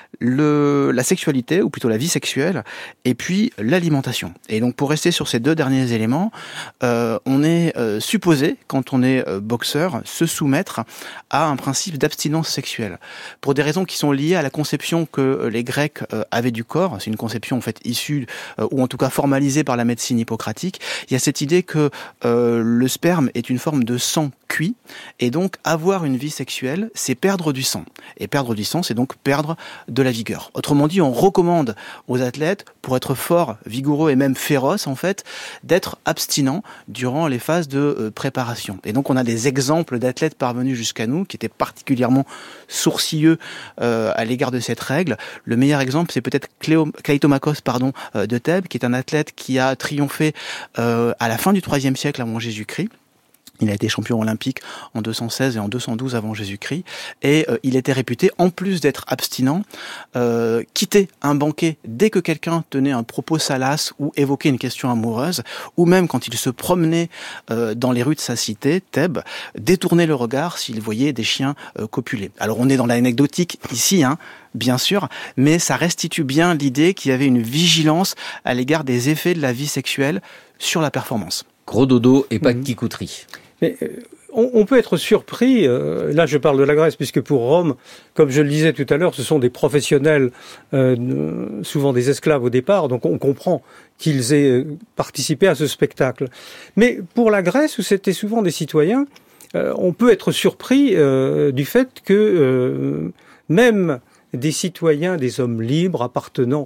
le, la sexualité, ou plutôt la vie sexuelle, et puis l'alimentation. Et donc, pour rester sur ces deux derniers éléments, euh, on est euh, supposé, quand on est euh, boxeur, se soumettre à un principe d'abstinence sexuelle, pour des raisons qui sont liées à la conception que les Grecs euh, avaient du corps. C'est une conception en fait issue, euh, ou en tout cas formalisée par la médecine hippocratique. Il y a cette idée que euh, le sperme est une forme de sang cuit, et donc avoir une vie sexuelle, c'est perdre du sang. Et perdre du sang, c'est donc perdre de de la vigueur. Autrement dit, on recommande aux athlètes, pour être forts, vigoureux et même féroces en fait, d'être abstinents durant les phases de euh, préparation. Et donc on a des exemples d'athlètes parvenus jusqu'à nous qui étaient particulièrement sourcilleux euh, à l'égard de cette règle. Le meilleur exemple, c'est peut-être Cléo, Cleitomakos pardon, euh, de Thèbes, qui est un athlète qui a triomphé euh, à la fin du troisième siècle avant Jésus-Christ. Il a été champion olympique en deux cent seize et en deux cent douze avant Jésus-Christ. Et euh, il était réputé, en plus d'être abstinent, euh, quitter un banquet dès que quelqu'un tenait un propos salace ou évoquait une question amoureuse, ou même quand il se promenait euh, dans les rues de sa cité, Thèbes, détourner le regard s'il voyait des chiens euh, copuler. Alors on est dans l'anecdotique ici, hein, bien sûr, mais ça restitue bien l'idée qu'il y avait une vigilance à l'égard des effets de la vie sexuelle sur la performance. Gros dodo et pas de kikouterie. Mais euh, on, on peut être surpris, euh, là je parle de la Grèce, puisque pour Rome, comme je le disais tout à l'heure, ce sont des professionnels, euh, souvent des esclaves au départ, donc on comprend qu'ils aient participé à ce spectacle. Mais pour la Grèce, où c'était souvent des citoyens, euh, on peut être surpris euh, du fait que euh, même des citoyens, des hommes libres appartenant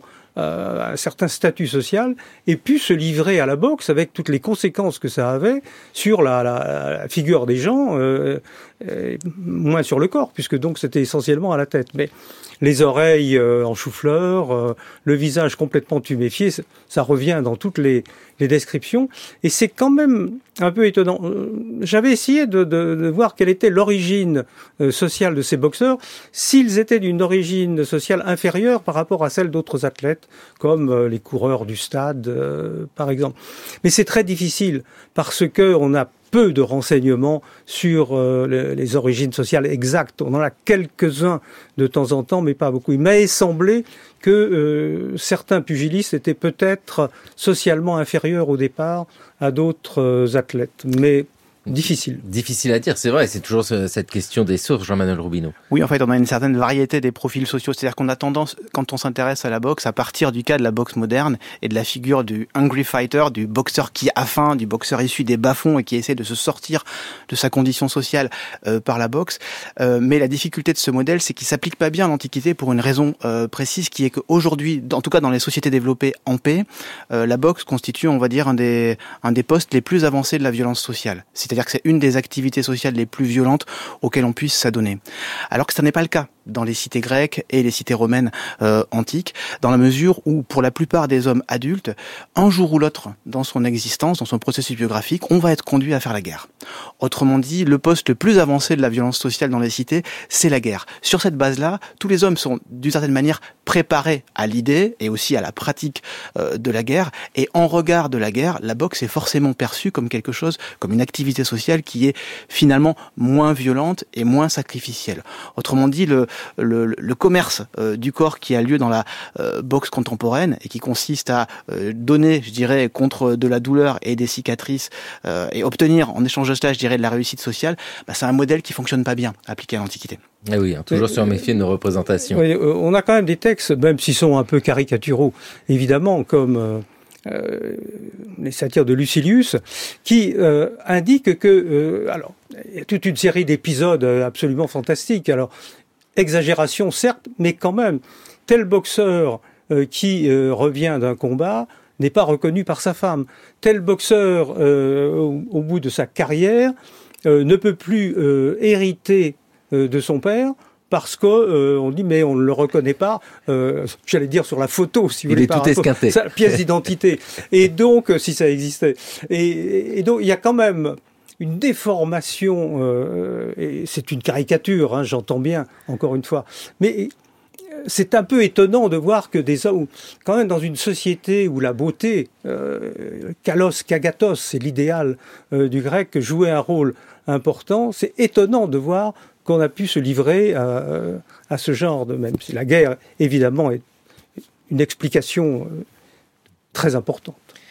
à un certain statut social, aient pu se livrer à la boxe avec toutes les conséquences que ça avait sur la, la, la figure des gens, euh, euh, moins sur le corps, puisque donc c'était essentiellement à la tête. Mais les oreilles euh, en chou-fleur, euh, le visage complètement tuméfié, ça revient dans toutes les, les descriptions. Et c'est quand même un peu étonnant. J'avais essayé de, de, de voir quelle était l'origine euh, sociale de ces boxeurs, s'ils étaient d'une origine sociale inférieure par rapport à celle d'autres athlètes, comme euh, les coureurs du stade, euh, par exemple. Mais c'est très difficile, parce que on a peu de renseignements sur euh, les, les origines sociales exactes. On en a quelques-uns de temps en temps, mais pas beaucoup. Il m'a semblé que euh, certains pugilistes étaient peut-être socialement inférieurs au départ à d'autres euh, athlètes. Mais difficile. Difficile à dire, c'est vrai, c'est toujours cette question des sources, Jean-Manuel Robineau. Oui, en fait, on a une certaine variété des profils sociaux. C'est-à-dire qu'on a tendance, quand on s'intéresse à la boxe, à partir du cas de la boxe moderne et de la figure du hungry fighter, du boxeur qui a faim, du boxeur issu des bas-fonds et qui essaie de se sortir de sa condition sociale euh, par la boxe. Euh, mais la difficulté de ce modèle, c'est qu'il s'applique pas bien à l'Antiquité pour une raison euh, précise, qui est qu'aujourd'hui, en tout cas dans les sociétés développées en paix, euh, la boxe constitue, on va dire, un des, un des postes les plus avancés de la violence sociale. C'est C'est-à-dire que c'est une des activités sociales les plus violentes auxquelles on puisse s'adonner. Alors que ça n'est pas le cas dans les cités grecques et les cités romaines euh, antiques, dans la mesure où, pour la plupart des hommes adultes, un jour ou l'autre, dans son existence, dans son processus biographique, on va être conduit à faire la guerre. Autrement dit, le poste le plus avancé de la violence sociale dans les cités, c'est la guerre. Sur cette base-là, tous les hommes sont, d'une certaine manière, préparés à l'idée et aussi à la pratique euh, de la guerre. Et en regard de la guerre, la boxe est forcément perçue comme quelque chose, comme une activité sociale qui est finalement moins violente et moins sacrificielle. Autrement dit, le, le, le commerce euh, du corps qui a lieu dans la euh, boxe contemporaine et qui consiste à euh, donner, je dirais, contre de la douleur et des cicatrices euh, et obtenir en échange de cela, je dirais, de la réussite sociale, bah, c'est un modèle qui fonctionne pas bien appliqué à l'Antiquité. Ah oui, hein, toujours se méfier de nos représentations. Oui, on a quand même des textes, même s'ils sont un peu caricaturaux, évidemment, comme euh, euh, les satires de Lucilius, qui euh, indiquent que, euh, alors, il y a toute une série d'épisodes absolument fantastiques. Alors, exagération certes, mais quand même, tel boxeur euh, qui euh, revient d'un combat n'est pas reconnu par sa femme. Tel boxeur, euh, au, au bout de sa carrière, euh, ne peut plus euh, hériter de son père, parce que euh, on dit mais on ne le reconnaît pas, euh, j'allais dire sur la photo, si vous il voulez, est par tout esquinté, sa pièce d'identité. Et donc, si ça existait, et, et donc il y a quand même une déformation, euh, et c'est une caricature, hein, j'entends bien, encore une fois, mais c'est un peu étonnant de voir que des hommes, quand même dans une société où la beauté, euh, kalos, kagatos, c'est l'idéal euh, du grec, jouait un rôle important, c'est étonnant de voir qu'on a pu se livrer à, à ce genre de... Même si la guerre, évidemment, est une explication très importante.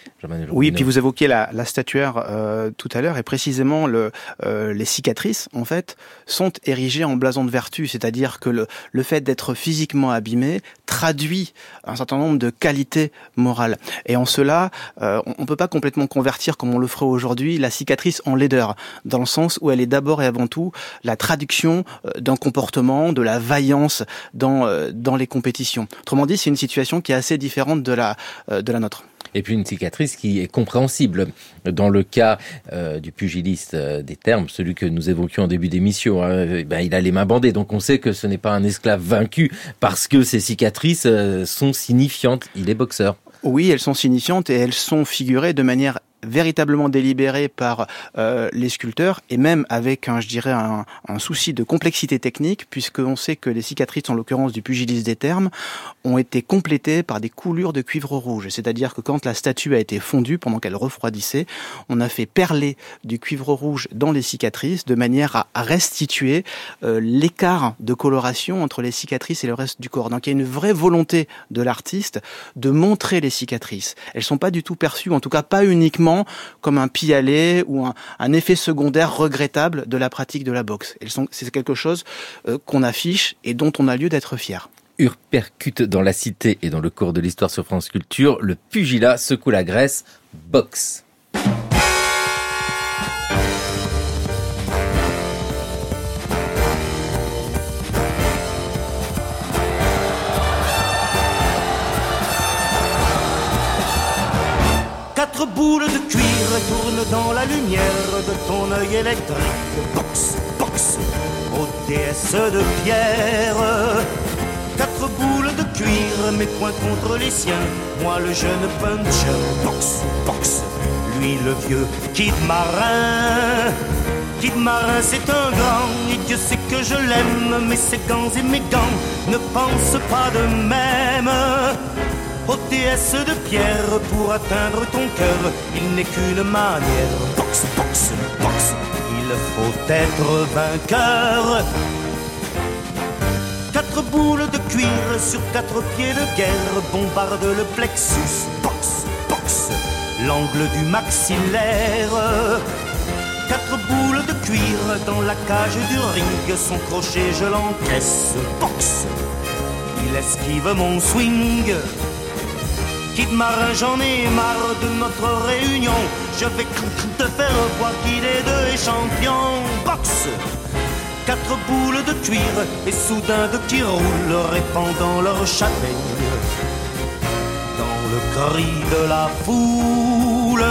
Jean-Manuel Oui, Rubino. puis vous évoquiez la, la statuaire euh, tout à l'heure, et précisément le, euh, les cicatrices, en fait, sont érigées en blason de vertu, c'est-à-dire que le, le fait d'être physiquement abîmé traduit un certain nombre de qualités morales. Et en cela, euh, on ne peut pas complètement convertir, comme on le ferait aujourd'hui, la cicatrice en laideur, dans le sens où elle est d'abord et avant tout la traduction d'un comportement, de la vaillance dans, euh, dans les compétitions. Autrement dit, c'est une situation qui est assez différente de la, euh, de la nôtre. Et puis une cicatrice qui est compréhensible. Dans le cas euh, du pugiliste euh, des termes, celui que nous évoquions en début d'émission, hein, ben, il a les mains bandées, donc on sait que ce n'est pas un esclave vaincu parce que ces cicatrices euh, sont signifiantes. Il est boxeur. Oui, elles sont signifiantes et elles sont figurées de manière véritablement délibéré par euh, les sculpteurs et même avec, un, je dirais, un, un souci de complexité technique, puisqu'on sait que les cicatrices, en l'occurrence du pugiliste des termes, ont été complétées par des coulures de cuivre rouge. C'est-à-dire que quand la statue a été fondue, pendant qu'elle refroidissait, on a fait perler du cuivre rouge dans les cicatrices de manière à, à restituer euh, l'écart de coloration entre les cicatrices et le reste du corps. Donc il y a une vraie volonté de l'artiste de montrer les cicatrices. Elles sont pas du tout perçues, en tout cas pas uniquement comme un pis-aller ou un, un effet secondaire regrettable de la pratique de la boxe. Elles sont, c'est quelque chose euh, qu'on affiche et dont on a lieu d'être fier. Urpercute dans la cité et dans le cours de l'histoire sur France Culture, le pugilat secoue la Grèce, boxe. Quatre boules de cuir tournent dans la lumière de ton œil électrique. Boxe, boxe, ô déesse de pierre. Quatre boules de cuir, mes poings contre les siens. Moi le jeune puncher, boxe, boxe. Lui le vieux Kid Marin. Kid Marin c'est un grand, et Dieu sait que je l'aime. Mais ses gants et mes gants ne pensent pas de même. Ô déesse de pierre, pour atteindre ton cœur, il n'est qu'une manière. Boxe, boxe, boxe, il faut être vainqueur. Quatre boules de cuir sur quatre pieds de guerre bombardent le plexus. Boxe, boxe, l'angle du maxillaire. Quatre boules de cuir dans la cage du ring, son crochet je l'encaisse. Boxe, il esquive mon swing. Kid Marin, j'en ai marre de notre réunion. Je vais te faire voir qui des deux est champion. Boxe, quatre boules de cuir et soudain de qui roulent, répandant leur châtaigne dans le cri de la foule.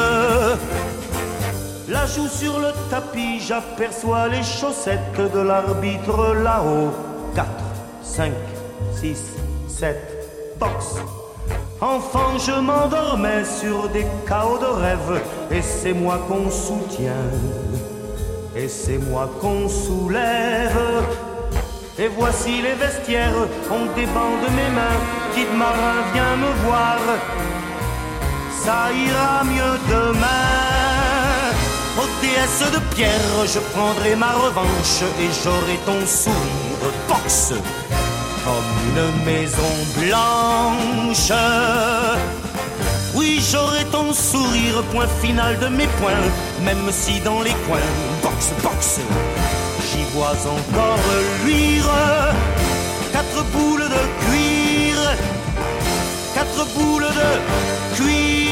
La joue sur le tapis, j'aperçois les chaussettes de l'arbitre là-haut. Quatre, cinq, six, sept, boxe. Enfant, je m'endormais sur des chaos de rêve, et c'est moi qu'on soutient, et c'est moi qu'on soulève. Et voici les vestiaires, on débande mes mains. Kid Marin, viens me voir, ça ira mieux demain. Ô déesse de pierre, je prendrai ma revanche, et j'aurai ton sourire. Boxe comme une maison blanche. Oui, j'aurai ton sourire, point final de mes points, même si dans les coins, boxe, boxe, j'y vois encore luire. Quatre boules de cuir, quatre boules de cuir.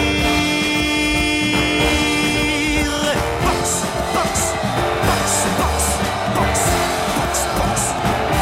Boxe, boxe, boxe, boxe, boxe, boxe, boxe.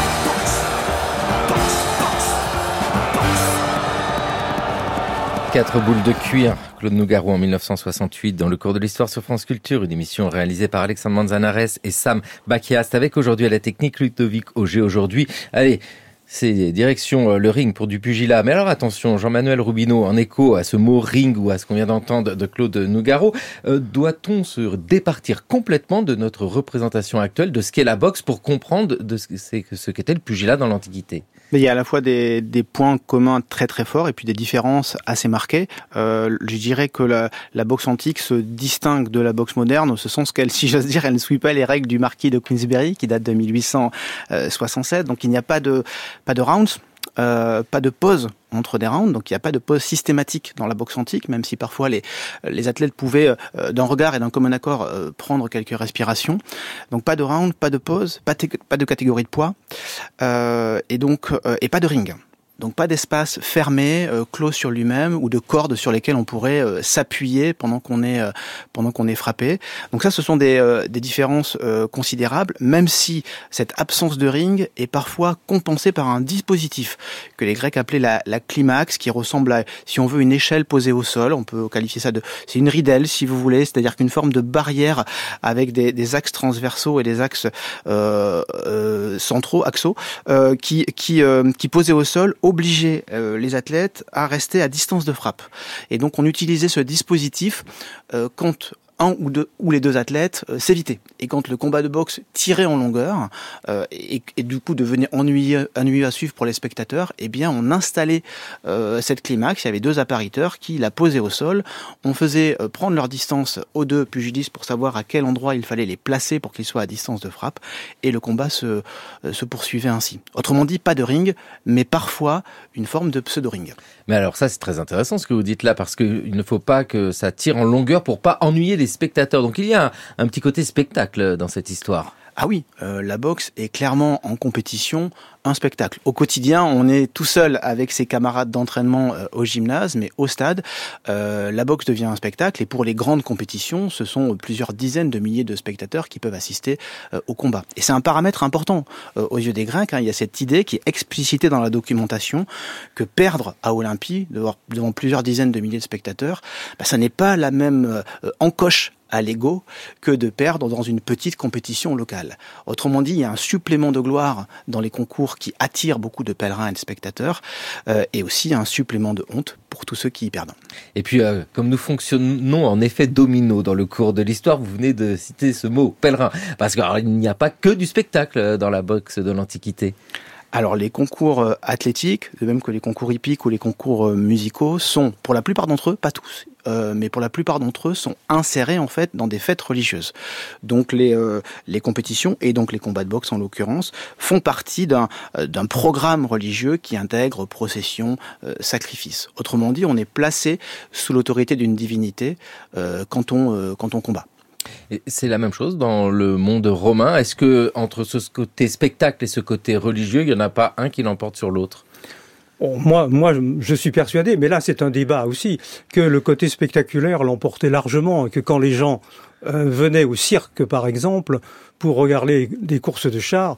Quatre boules de cuir, Claude Nougaro en mille neuf cent soixante-huit, dans le cours de l'histoire sur France Culture, une émission réalisée par Alexandre Manzanares et Sam Bakiast, avec aujourd'hui à la technique Ludovic Auger. Aujourd'hui, allez, c'est direction le ring pour du pugilat. Mais alors attention, Jean-Manuel Rubino, en écho à ce mot ring ou à ce qu'on vient d'entendre de Claude Nougaro, euh, doit-on se départir complètement de notre représentation actuelle de ce qu'est la boxe pour comprendre de ce, c'est, ce qu'était le pugilat dans l'Antiquité ? Mais il y a à la fois des, des points communs très très forts et puis des différences assez marquées. Euh, je dirais que la, la boxe antique se distingue de la boxe moderne, au sens qu'elle, si j'ose dire, elle ne suit pas les règles du marquis de Queensberry, qui date de mille huit cent soixante-sept. Donc il n'y a pas de pas de rounds. Euh, pas de pause entre des rounds, donc il n'y a pas de pause systématique dans la boxe antique, même si parfois les, les athlètes pouvaient, euh, d'un regard et d'un commun accord, euh, prendre quelques respirations. Donc pas de round, pas de pause, pas, t- pas de catégorie de poids, euh, et donc euh, et pas de ring. Donc pas d'espace fermé, euh, clos sur lui-même, ou de cordes sur lesquelles on pourrait euh, s'appuyer pendant qu'on est euh, pendant qu'on est frappé. Donc ça, ce sont des euh, des différences euh, considérables, même si cette absence de ring est parfois compensée par un dispositif que les Grecs appelaient la, la climax, qui ressemble à, si on veut, une échelle posée au sol. On peut qualifier ça de, c'est une ridelle, si vous voulez, c'est-à-dire qu'une forme de barrière avec des, des axes transversaux et des axes euh, euh, centraux, axaux, euh, qui qui euh, qui posaient au sol, obliger euh, les athlètes à rester à distance de frappe. Et donc on utilisait ce dispositif euh, quand un ou deux ou les deux athlètes euh, s'évitaient. Et quand le combat de boxe tirait en longueur euh, et, et du coup devenait ennuyeux, ennuyeux à suivre pour les spectateurs, eh bien on installait euh, cette climax. Il y avait deux appariteurs qui la posaient au sol. On faisait euh, prendre leur distance aux deux pugilistes pour savoir à quel endroit il fallait les placer pour qu'ils soient à distance de frappe. Et le combat se, euh, se poursuivait ainsi. Autrement dit, pas de ring, mais parfois une forme de pseudo-ring. Mais alors ça, c'est très intéressant ce que vous dites là, parce qu'il ne faut pas que ça tire en longueur pour pas ennuyer les spectateurs. Donc il y a un, un petit côté spectacle dans cette histoire. Ah oui, euh, la boxe est clairement en compétition un spectacle. Au quotidien, on est tout seul avec ses camarades d'entraînement euh, au gymnase, mais au stade, euh, la boxe devient un spectacle. Et pour les grandes compétitions, ce sont plusieurs dizaines de milliers de spectateurs qui peuvent assister euh, au combat. Et c'est un paramètre important euh, aux yeux des Grecs. Hein. Il y a cette idée qui est explicitée dans la documentation que perdre à Olympie devant, devant plusieurs dizaines de milliers de spectateurs, bah, ça n'est pas la même euh, encoche à l'ego que de perdre dans une petite compétition locale. Autrement dit, il y a un supplément de gloire dans les concours qui attire beaucoup de pèlerins et de spectateurs, euh, et aussi un supplément de honte pour tous ceux qui y perdent. Et puis, euh, comme nous fonctionnons en effet domino dans le cours de l'histoire, vous venez de citer ce mot, pèlerin, parce qu'il n'y a pas que du spectacle dans la boxe de l'Antiquité. Alors les concours athlétiques, de même que les concours hippiques ou les concours musicaux, sont, pour la plupart d'entre eux, pas tous, euh, mais pour la plupart d'entre eux, sont insérés en fait dans des fêtes religieuses. Donc les euh, les compétitions, et donc les combats de boxe en l'occurrence, font partie d'un euh, d'un programme religieux qui intègre procession, euh, sacrifice. Autrement dit, on est placé sous l'autorité d'une divinité euh, quand on euh, quand on combat. Et c'est la même chose dans le monde romain. Est-ce que entre ce côté spectacle et ce côté religieux, il n'y en a pas un qui l'emporte sur l'autre ? Bon, moi, moi, je suis persuadé, mais là c'est un débat aussi, que le côté spectaculaire l'emportait largement, et que quand les gens euh, venaient au cirque, par exemple, pour regarder des courses de chars,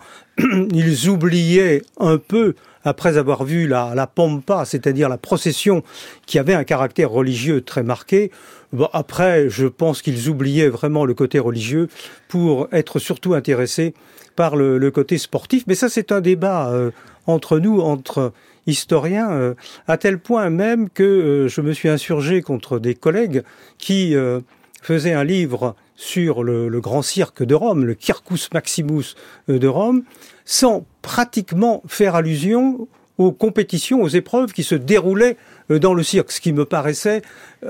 ils oubliaient un peu, après avoir vu la, la pampa, c'est-à-dire la procession qui avait un caractère religieux très marqué. Bon, après, je pense qu'ils oubliaient vraiment le côté religieux pour être surtout intéressés par le, le côté sportif. Mais ça, c'est un débat euh, entre nous, entre historiens, euh, à tel point même que euh, je me suis insurgé contre des collègues qui euh, faisaient un livre sur le, le grand cirque de Rome, le Circus Maximus de Rome, sans pratiquement faire allusion aux compétitions, aux épreuves qui se déroulaient dans le cirque, ce qui me paraissait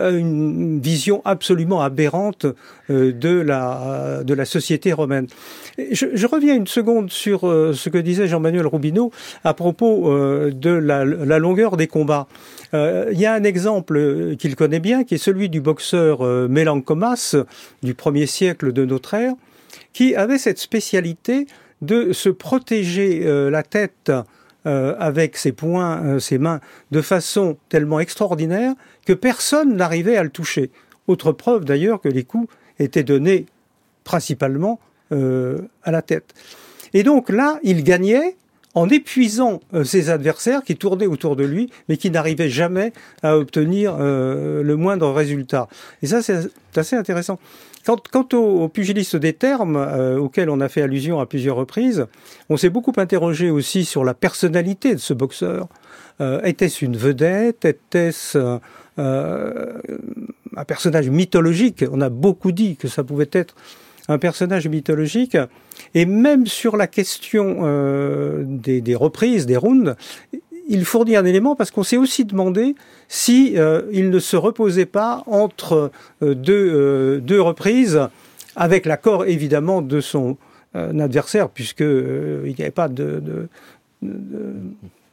une vision absolument aberrante de la, de la société romaine. Je, je reviens une seconde sur ce que disait Jean-Manuel Robineau à propos de la, la longueur des combats. Il y a un exemple qu'il connaît bien, qui est celui du boxeur Mélancomas du premier siècle de notre ère, qui avait cette spécialité de se protéger la tête Euh, avec ses poings, euh, ses mains, de façon tellement extraordinaire que personne n'arrivait à le toucher. Autre preuve d'ailleurs que les coups étaient donnés principalement euh, à la tête. Et donc là, il gagnait en épuisant euh, ses adversaires qui tournaient autour de lui, mais qui n'arrivaient jamais à obtenir euh, le moindre résultat. Et ça, c'est assez intéressant. Quant, quant aux, aux pugilistes des termes, euh, auxquels on a fait allusion à plusieurs reprises, on s'est beaucoup interrogé aussi sur la personnalité de ce boxeur. Euh, était-ce une vedette ? Était-ce euh, euh, un personnage mythologique ? On a beaucoup dit que ça pouvait être un personnage mythologique. Et même sur la question euh, des, des reprises, des rounds, il fournit un élément parce qu'on s'est aussi demandé si euh, il ne se reposait pas entre euh, deux, euh, deux reprises, avec l'accord évidemment de son euh, adversaire, puisque euh, il n'y avait pas de, de, de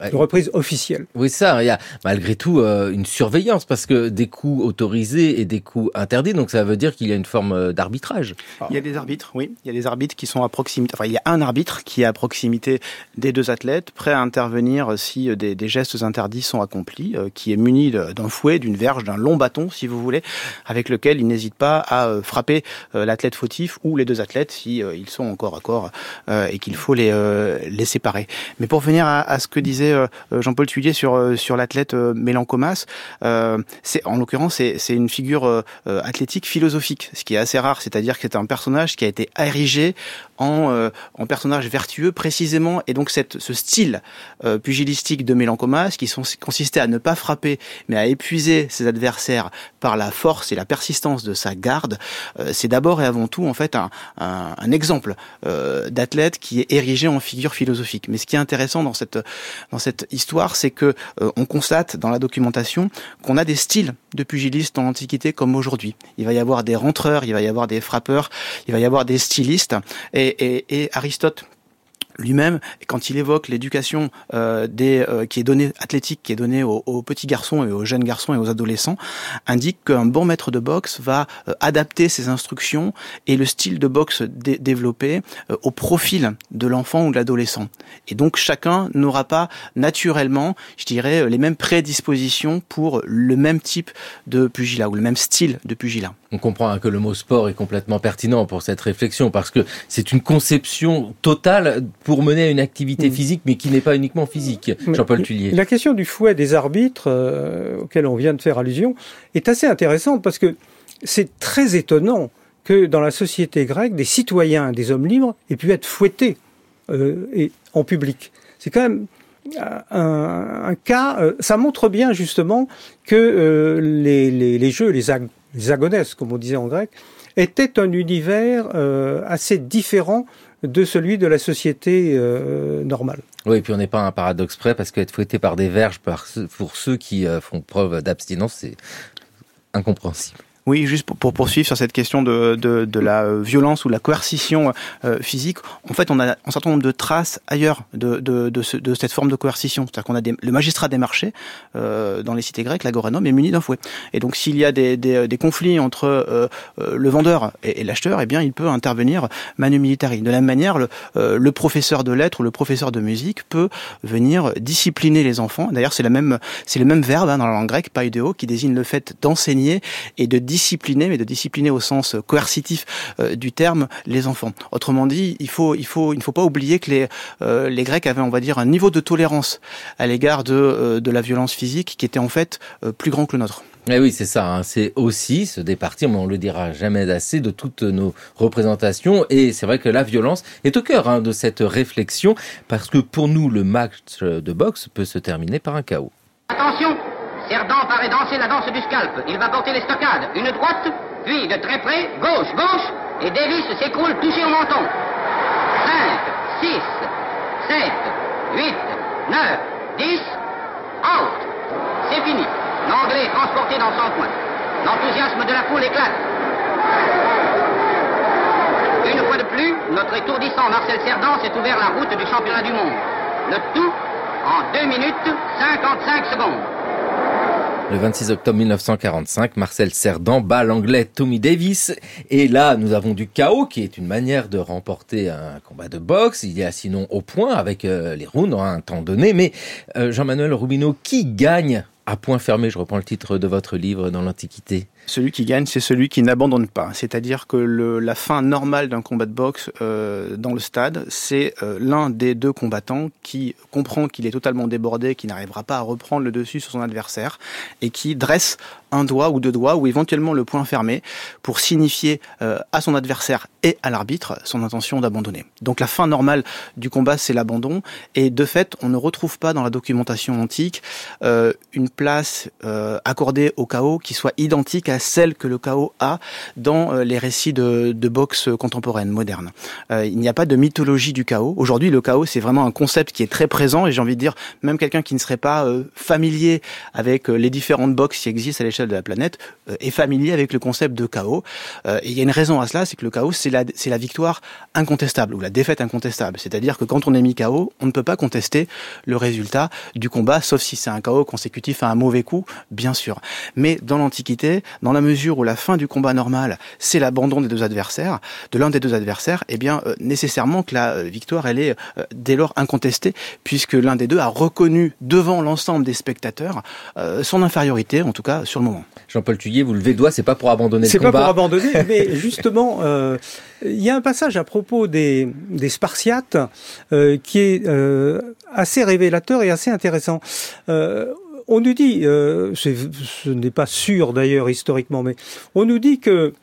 Une reprise officielle. Oui, ça, il y a malgré tout euh, une surveillance, parce que des coups autorisés et des coups interdits, donc ça veut dire qu'il y a une forme d'arbitrage. Il y a des arbitres, oui. Il y a des arbitres qui sont à proximité. Enfin, il y a un arbitre qui est à proximité des deux athlètes, prêt à intervenir si des, des gestes interdits sont accomplis, euh, qui est muni d'un fouet, d'une verge, d'un long bâton, si vous voulez, avec lequel il n'hésite pas à euh, frapper euh, l'athlète fautif ou les deux athlètes si euh, ils sont encore à corps euh, et qu'il faut les, euh, les séparer. Mais pour venir à, à ce que disait euh, Jean-Paul Thuillier sur euh, sur l'athlète euh, Mélan Comas, euh, c'est en l'occurrence c'est c'est une figure euh, athlétique philosophique, ce qui est assez rare, c'est-à-dire que c'est un personnage qui a été érigé en euh, en personnage vertueux précisément, et donc cette ce style euh, pugilistique de Mélan Comas qui sont, consistait à ne pas frapper mais à épuiser ses adversaires par la force et la persistance de sa garde, euh, c'est d'abord et avant tout en fait un un, un exemple euh, d'athlète qui est érigé en figure philosophique. Mais ce qui est intéressant dans cette dans cette histoire, c'est que euh, on constate dans la documentation qu'on a des styles de pugilistes en Antiquité comme aujourd'hui. Il va y avoir des rentreurs, il va y avoir des frappeurs, il va y avoir des stylistes, et, et, et Aristote lui-même, quand il évoque l'éducation euh, des euh, qui est donnée athlétique, qui est donnée aux, aux petits garçons et aux jeunes garçons et aux adolescents, indique qu'un bon maître de boxe va euh, adapter ses instructions et le style de boxe dé- développé euh, au profil de l'enfant ou de l'adolescent. Et donc chacun n'aura pas naturellement, je dirais, les mêmes prédispositions pour le même type de pugilat ou le même style de pugilat. On comprend hein, que le mot sport est complètement pertinent pour cette réflexion, parce que c'est une conception totale pour mener à une activité mmh. physique, mais qui n'est pas uniquement physique. Mais Jean-Paul Thuillier. La question du fouet des arbitres, euh, auquel on vient de faire allusion, est assez intéressante, parce que c'est très étonnant que dans la société grecque, des citoyens, des hommes libres, aient pu être fouettés euh, et, en public. C'est quand même un, un cas... Euh, ça montre bien, justement, que euh, les, les, les jeux, les ag- les agonesses, comme on disait en grec, était un univers euh, assez différent de celui de la société euh, normale. Oui, et puis on n'est pas un paradoxe près, parce qu'être fouetté par des verges par ceux, pour ceux qui euh, font preuve d'abstinence, c'est incompréhensible. Oui, juste pour, pour poursuivre sur cette question de, de, de la violence ou de la coercition euh, physique, en fait, on a un certain nombre de traces ailleurs de, de, de, ce, de cette forme de coercition. C'est-à-dire qu'on a des, le magistrat des marchés, euh, dans les cités grecques, l'agoranome, est muni d'un fouet. Et donc, s'il y a des, des, des conflits entre euh, euh, le vendeur et, et l'acheteur, eh bien, il peut intervenir manu militari. De la même manière, le, euh, le professeur de lettres ou le professeur de musique peut venir discipliner les enfants. D'ailleurs, c'est, la même, c'est le même verbe hein, dans la langue grecque, paideo, qui désigne le fait d'enseigner et de discipliner, mais de discipliner au sens coercitif euh, du terme, les enfants. Autrement dit, il faut, il faut, il ne faut pas oublier que les, euh, les Grecs avaient, on va dire, un niveau de tolérance à l'égard de, euh, de la violence physique qui était en fait euh, plus grand que le nôtre. Eh oui, c'est ça. Hein. C'est aussi se départir, mais on le dira jamais assez, de toutes nos représentations. Et c'est vrai que la violence est au cœur hein, de cette réflexion, parce que pour nous, le match de boxe peut se terminer par un chaos. Attention! Cerdan paraît danser la danse du scalp. Il va porter les stockades. Une droite, puis de très près, gauche, gauche, et Davis s'écroule touché au menton. cinq, six, sept, huit, neuf, dix, out. C'est fini. L'Anglais est transporté dans son coin. L'enthousiasme de la foule éclate. Une fois de plus, notre étourdissant Marcel Cerdan s'est ouvert la route du championnat du monde. Le tout en deux minutes cinquante-cinq secondes. Le vingt-six octobre mille neuf cent quarante-cinq, Marcel Cerdan bat l'Anglais Tommy Davis. Et là, nous avons du chaos, qui est une manière de remporter un combat de boxe. Il y a sinon au point, avec euh, les rounds à un temps donné. Mais euh, Jean-Manuel Robineau, qui gagne à point fermé? Je reprends le titre de votre livre dans l'Antiquité. Celui qui gagne, c'est celui qui n'abandonne pas. C'est-à-dire que le, la fin normale d'un combat de boxe euh, dans le stade, c'est euh, l'un des deux combattants qui comprend qu'il est totalement débordé, qui n'arrivera pas à reprendre le dessus sur son adversaire, et qui dresse un doigt ou deux doigts, ou éventuellement le poing fermé, pour signifier euh, à son adversaire et à l'arbitre son intention d'abandonner. Donc la fin normale du combat, c'est l'abandon, et de fait, on ne retrouve pas dans la documentation antique euh, une place euh, accordée au chaos qui soit identique à celle que le chaos a dans euh, les récits de, de boxe contemporaine, moderne. Euh, il n'y a pas de mythologie du chaos. Aujourd'hui, le chaos, c'est vraiment un concept qui est très présent, et j'ai envie de dire, même quelqu'un qui ne serait pas euh, familier avec euh, les différentes boxes qui existent à l'échelle l'échelle de la planète euh, est familier avec le concept de chaos. Euh, et il y a une raison à cela, c'est que le chaos, c'est la, c'est la victoire incontestable ou la défaite incontestable. C'est-à-dire que quand on est mis K O, on ne peut pas contester le résultat du combat, sauf si c'est un K O consécutif à un mauvais coup, bien sûr. Mais dans l'Antiquité, dans la mesure où la fin du combat normal, c'est l'abandon des deux adversaires, de l'un des deux adversaires, eh bien euh, nécessairement que la euh, victoire, elle est euh, dès lors incontestée, puisque l'un des deux a reconnu devant l'ensemble des spectateurs euh, son infériorité, en tout cas sur le moment. Jean-Paul Thuillier, vous levez le doigt, c'est pas pour abandonner c'est le combat. C'est pas pour abandonner, mais justement, euh, il y a un passage à propos des, des Spartiates euh, qui est euh, assez révélateur et assez intéressant. Euh, on nous dit, euh, c'est, ce n'est pas sûr d'ailleurs historiquement, mais on nous dit que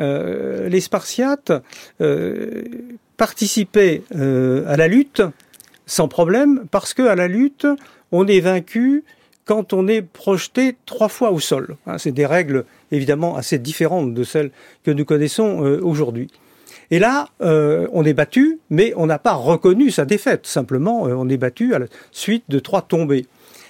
euh, les Spartiates euh, participaient euh, à la lutte sans problème, parce que à la lutte, on est vaincu quand on est projeté trois fois au sol. Hein, c'est des règles évidemment assez différentes de celles que nous connaissons euh, aujourd'hui. Et là, euh, on est battu, mais on n'a pas reconnu sa défaite. Simplement, euh, on est battu à la suite de trois tombées.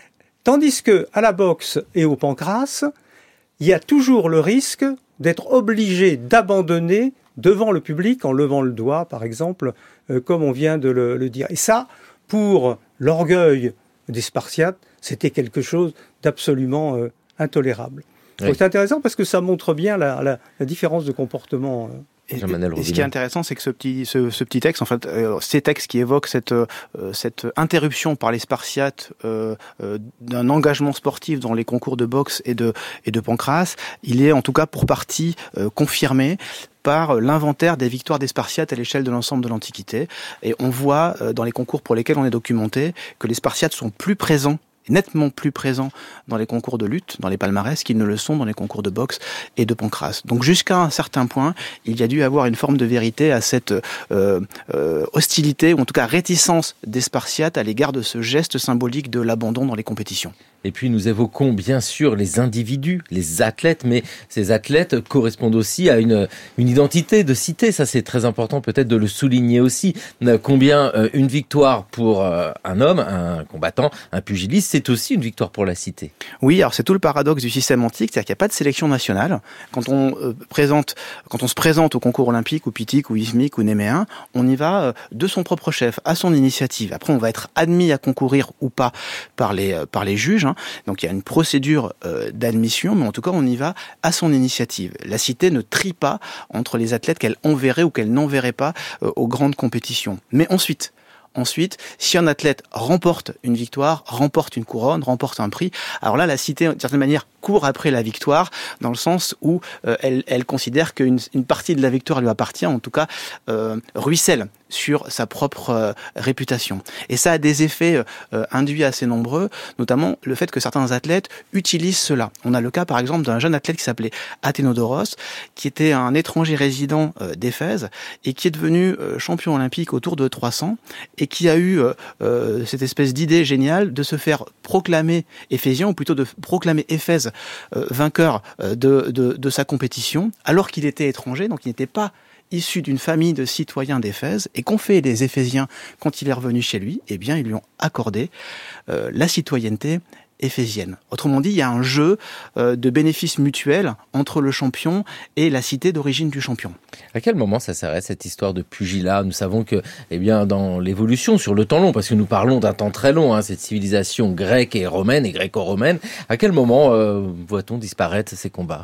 Tandis que à la boxe et au pancrace, il y a toujours le risque d'être obligé d'abandonner devant le public en levant le doigt, par exemple, euh, comme on vient de le, le dire. Et ça, pour l'orgueil des Spartiates, c'était quelque chose d'absolument euh, intolérable. Oui. Donc c'est intéressant parce que ça montre bien la, la, la différence de comportement. Euh. Et, et ce qui est intéressant, c'est que ce petit, ce, ce petit texte, en fait, euh, ces textes qui évoquent cette, euh, cette interruption par les Spartiates euh, euh, d'un engagement sportif dans les concours de boxe et de, et de pancrace, il est en tout cas pour partie euh, confirmé par l'inventaire des victoires des Spartiates à l'échelle de l'ensemble de l'Antiquité. Et on voit euh, dans les concours pour lesquels on est documenté que les Spartiates sont plus présents, nettement plus présents dans les concours de lutte, dans les palmarès, qu'ils ne le sont dans les concours de boxe et de pancrace. Donc jusqu'à un certain point, il y a dû avoir une forme de vérité à cette euh, euh, hostilité, ou en tout cas réticence des Spartiates à l'égard de ce geste symbolique de l'abandon dans les compétitions. Et puis nous évoquons bien sûr les individus, les athlètes, mais ces athlètes correspondent aussi à une, une identité de cité. Ça, c'est très important peut-être de le souligner aussi. Combien euh, une victoire pour euh, un homme, un combattant, un pugiliste, c'est aussi une victoire pour la cité. Oui, alors c'est tout le paradoxe du système antique, c'est-à-dire qu'il n'y a pas de sélection nationale. Quand on euh, présente, quand on se présente au concours olympique, ou pitique, ou ismique, ou néméen, on y va euh, de son propre chef, à son initiative. Après, on va être admis à concourir ou pas par les euh, par les juges. Donc il y a une procédure euh, d'admission, mais en tout cas on y va à son initiative. La cité ne trie pas entre les athlètes qu'elle enverrait ou qu'elle n'enverrait pas euh, aux grandes compétitions. Mais ensuite, Ensuite, si un athlète remporte une victoire, remporte une couronne, remporte un prix, alors là, la cité, d'une certaine manière, court après la victoire, dans le sens où euh, elle, elle considère qu'une une partie de la victoire lui appartient, en tout cas, euh, ruisselle sur sa propre euh, réputation. Et ça a des effets euh, induits assez nombreux, notamment le fait que certains athlètes utilisent cela. On a le cas, par exemple, d'un jeune athlète qui s'appelait Athénodoros, qui était un étranger résident euh, d'Éphèse et qui est devenu euh, champion olympique autour de trois cents et qui a eu euh, euh, cette espèce d'idée géniale de se faire proclamer éphésien, ou plutôt de proclamer Éphèse euh, vainqueur euh, de, de, de sa compétition, alors qu'il était étranger, donc il n'était pas issu d'une famille de citoyens d'Éphèse. Et qu'ont fait les Éphésiens quand il est revenu chez lui? Eh bien, ils lui ont accordé euh, la citoyenneté éphésienne. Autrement dit, il y a un jeu euh, de bénéfices mutuels entre le champion et la cité d'origine du champion. À quel moment ça s'arrête, cette histoire de pugilat? Nous savons que, eh bien, dans l'évolution sur le temps long, parce que nous parlons d'un temps très long, hein, cette civilisation grecque et romaine et gréco-romaine, à quel moment euh, voit-on disparaître ces combats?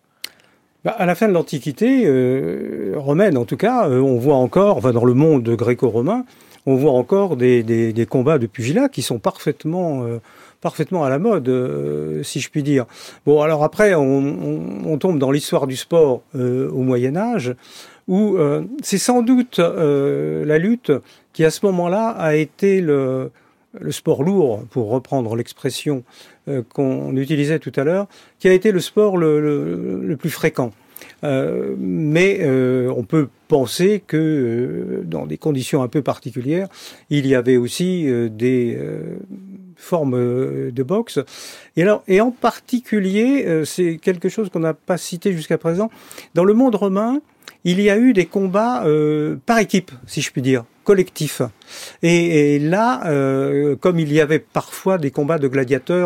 Bah, à la fin de l'Antiquité, euh, romaine en tout cas, euh, on voit encore, enfin dans le monde gréco-romain, on voit encore des, des, des combats de pugilat qui sont parfaitement, euh, parfaitement à la mode, euh, si je puis dire. Bon, alors après, on, on, on tombe dans l'histoire du sport euh, au Moyen-Âge, où euh, c'est sans doute euh, la lutte qui, à ce moment-là, a été le, le sport lourd, pour reprendre l'expression euh, qu'on utilisait tout à l'heure, qui a été le sport le, le, le plus fréquent. Euh, mais euh, on peut penser que euh, dans des conditions un peu particulières, il y avait aussi euh, des euh, formes euh, de boxe. Et alors, et en particulier, euh, c'est quelque chose qu'on n'a pas cité jusqu'à présent. Dans le monde romain, il y a eu des combats euh, par équipe, si je puis dire, collectifs. Et, et là, euh, comme il y avait parfois des combats de gladiateurs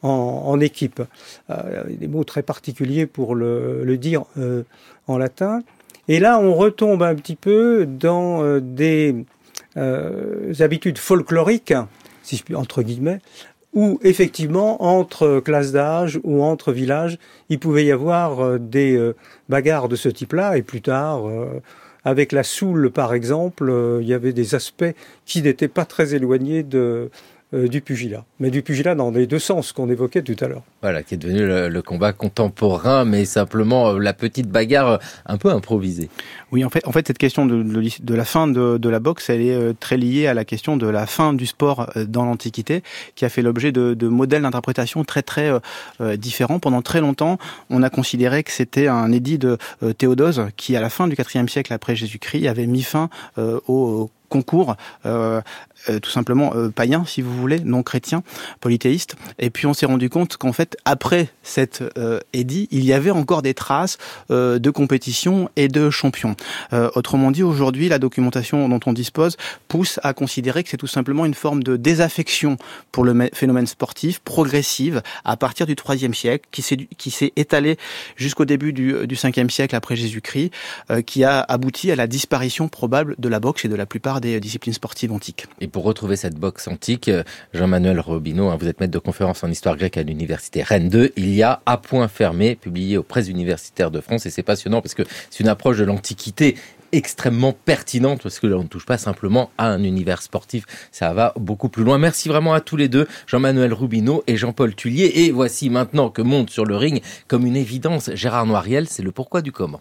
en, en équipe. Euh, des mots très particuliers pour le, le dire euh, en latin. Et là, on retombe un petit peu dans euh, des euh, habitudes folkloriques, si je puis, entre guillemets, où effectivement, entre classes d'âge ou entre villages, il pouvait y avoir euh, des euh, bagarres de ce type-là, et plus tard, euh, avec la soule par exemple, euh, il y avait des aspects qui n'étaient pas très éloignés de... Euh, du pugilat, mais du pugilat dans les deux sens qu'on évoquait tout à l'heure. Voilà, qui est devenu le, le combat contemporain, mais simplement euh, la petite bagarre euh, un peu improvisée. Oui, en fait, en fait, cette question de, de, de la fin de, de la boxe, elle est euh, très liée à la question de la fin du sport euh, dans l'Antiquité, qui a fait l'objet de, de modèles d'interprétation très très euh, différents. Pendant très longtemps, on a considéré que c'était un édit de euh, Théodose qui, à la fin du quatrième siècle après Jésus-Christ, avait mis fin euh, au, au concours, euh, euh, tout simplement euh, païen, si vous voulez, non chrétien, polythéiste. Et puis on s'est rendu compte qu'en fait, après cet euh, édit, il y avait encore des traces euh, de compétition et de champions. Euh, autrement dit, aujourd'hui, la documentation dont on dispose pousse à considérer que c'est tout simplement une forme de désaffection pour le phénomène sportif, progressive, à partir du troisième siècle, qui s'est, qui s'est étalée jusqu'au début du, du cinquième siècle après Jésus-Christ, euh, qui a abouti à la disparition probable de la boxe et de la plupart des disciplines sportives antiques. Et pour retrouver cette boxe antique, Jean-Manuel Robineau, hein, vous êtes maître de conférence en histoire grecque à l'université Rennes deux. Il y a À point fermé, publié aux presses universitaires de France, et c'est passionnant parce que c'est une approche de l'Antiquité extrêmement pertinente, parce que là, on ne touche pas simplement à un univers sportif, ça va beaucoup plus loin. Merci vraiment à tous les deux, Jean-Manuel Robineau et Jean-Paul Tullier. Et voici maintenant que monte sur le ring, comme une évidence, Gérard Noiriel, c'est le pourquoi du comment.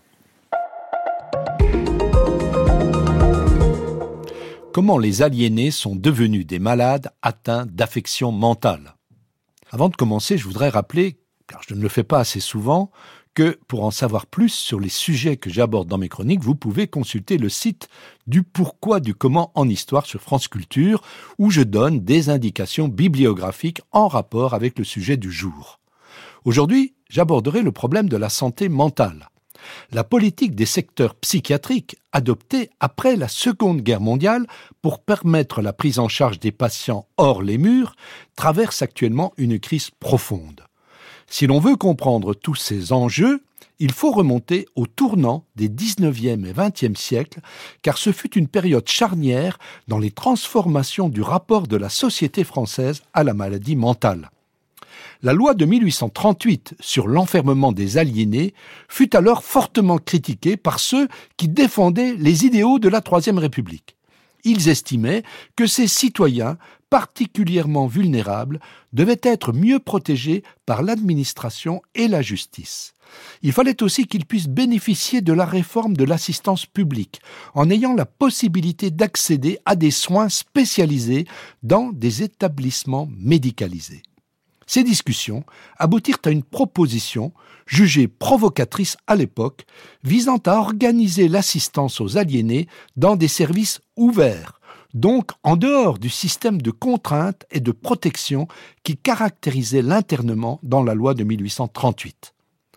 Comment les aliénés sont devenus des malades atteints d'affections mentales. Avant de commencer, je voudrais rappeler, car je ne le fais pas assez souvent, que pour en savoir plus sur les sujets que j'aborde dans mes chroniques, vous pouvez consulter le site du pourquoi du comment en histoire sur France Culture, où je donne des indications bibliographiques en rapport avec le sujet du jour. Aujourd'hui, j'aborderai le problème de la santé mentale. La politique des secteurs psychiatriques adoptée après la Seconde Guerre mondiale pour permettre la prise en charge des patients hors les murs traverse actuellement une crise profonde. Si l'on veut comprendre tous ces enjeux, il faut remonter au tournant des dix-neuvième et vingtième siècles, car ce fut une période charnière dans les transformations du rapport de la société française à la maladie mentale. La loi de mille huit cent trente-huit sur l'enfermement des aliénés fut alors fortement critiquée par ceux qui défendaient les idéaux de la Troisième République. Ils estimaient que ces citoyens, particulièrement vulnérables, devaient être mieux protégés par l'administration et la justice. Il fallait aussi qu'ils puissent bénéficier de la réforme de l'assistance publique, en ayant la possibilité d'accéder à des soins spécialisés dans des établissements médicalisés. Ces discussions aboutirent à une proposition, jugée provocatrice à l'époque, visant à organiser l'assistance aux aliénés dans des services ouverts, donc en dehors du système de contrainte et de protection qui caractérisait l'internement dans la loi de mille huit cent trente-huit.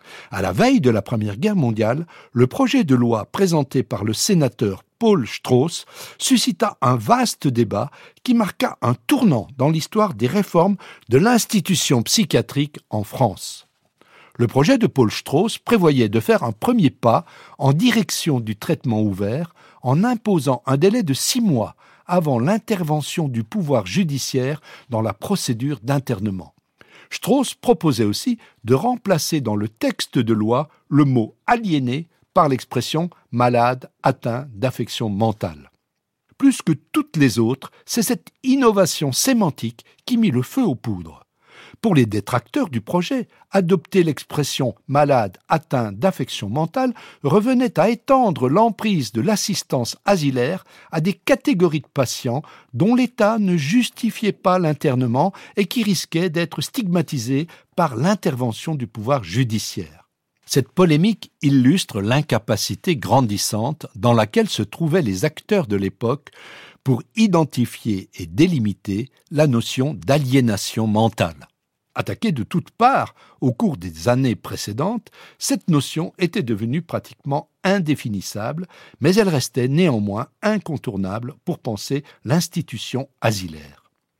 À la veille de la Première Guerre mondiale, le projet de loi présenté par le sénateur Paul Strauss suscita un vaste débat qui marqua un tournant dans l'histoire des réformes de l'institution psychiatrique en France. Le projet de Paul Strauss prévoyait de faire un premier pas en direction du traitement ouvert en imposant un délai de six mois avant l'intervention du pouvoir judiciaire dans la procédure d'internement. Strauss proposait aussi de remplacer dans le texte de loi le mot « aliéné » par l'expression « malade atteint d'affections mentales ». Plus que toutes les autres, c'est cette innovation sémantique qui mit le feu aux poudres. Pour les détracteurs du projet, adopter l'expression « malade atteint d'affections mentales » revenait à étendre l'emprise de l'assistance asilaire à des catégories de patients dont l'État ne justifiait pas l'internement et qui risquaient d'être stigmatisés par l'intervention du pouvoir judiciaire. Cette polémique illustre l'incapacité grandissante dans laquelle se trouvaient les acteurs de l'époque pour identifier et délimiter la notion d'aliénation mentale. Attaquée de toutes parts au cours des années précédentes, cette notion était devenue pratiquement indéfinissable, mais elle restait néanmoins incontournable pour penser l'institution asilaire.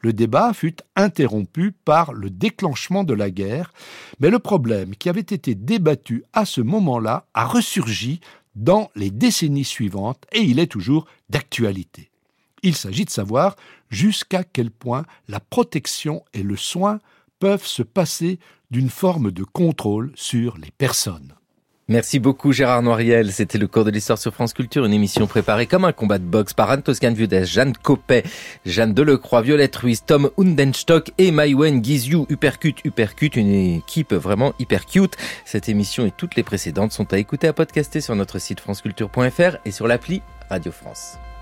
le débat fut interrompu par le déclenchement de la guerre, mais le problème qui avait été débattu à ce moment-là a ressurgi dans les décennies suivantes et il est toujours d'actualité. Il s'agit de savoir jusqu'à quel point la protection et le soin peuvent se passer d'une forme de contrôle sur les personnes. Merci beaucoup Gérard Noiriel, c'était le cours de l'histoire sur France Culture, une émission préparée comme un combat de boxe par Anne Toscan-Viudès, Jeanne Copet, Jeanne Delecroix, Violette Ruiz, Tom Undenstock et Maïwen Guizhou, Uppercut, Uppercut, une équipe vraiment hyper cute. Cette émission et toutes les précédentes sont à écouter, à podcaster sur notre site franceculture point f r et sur l'appli Radio France.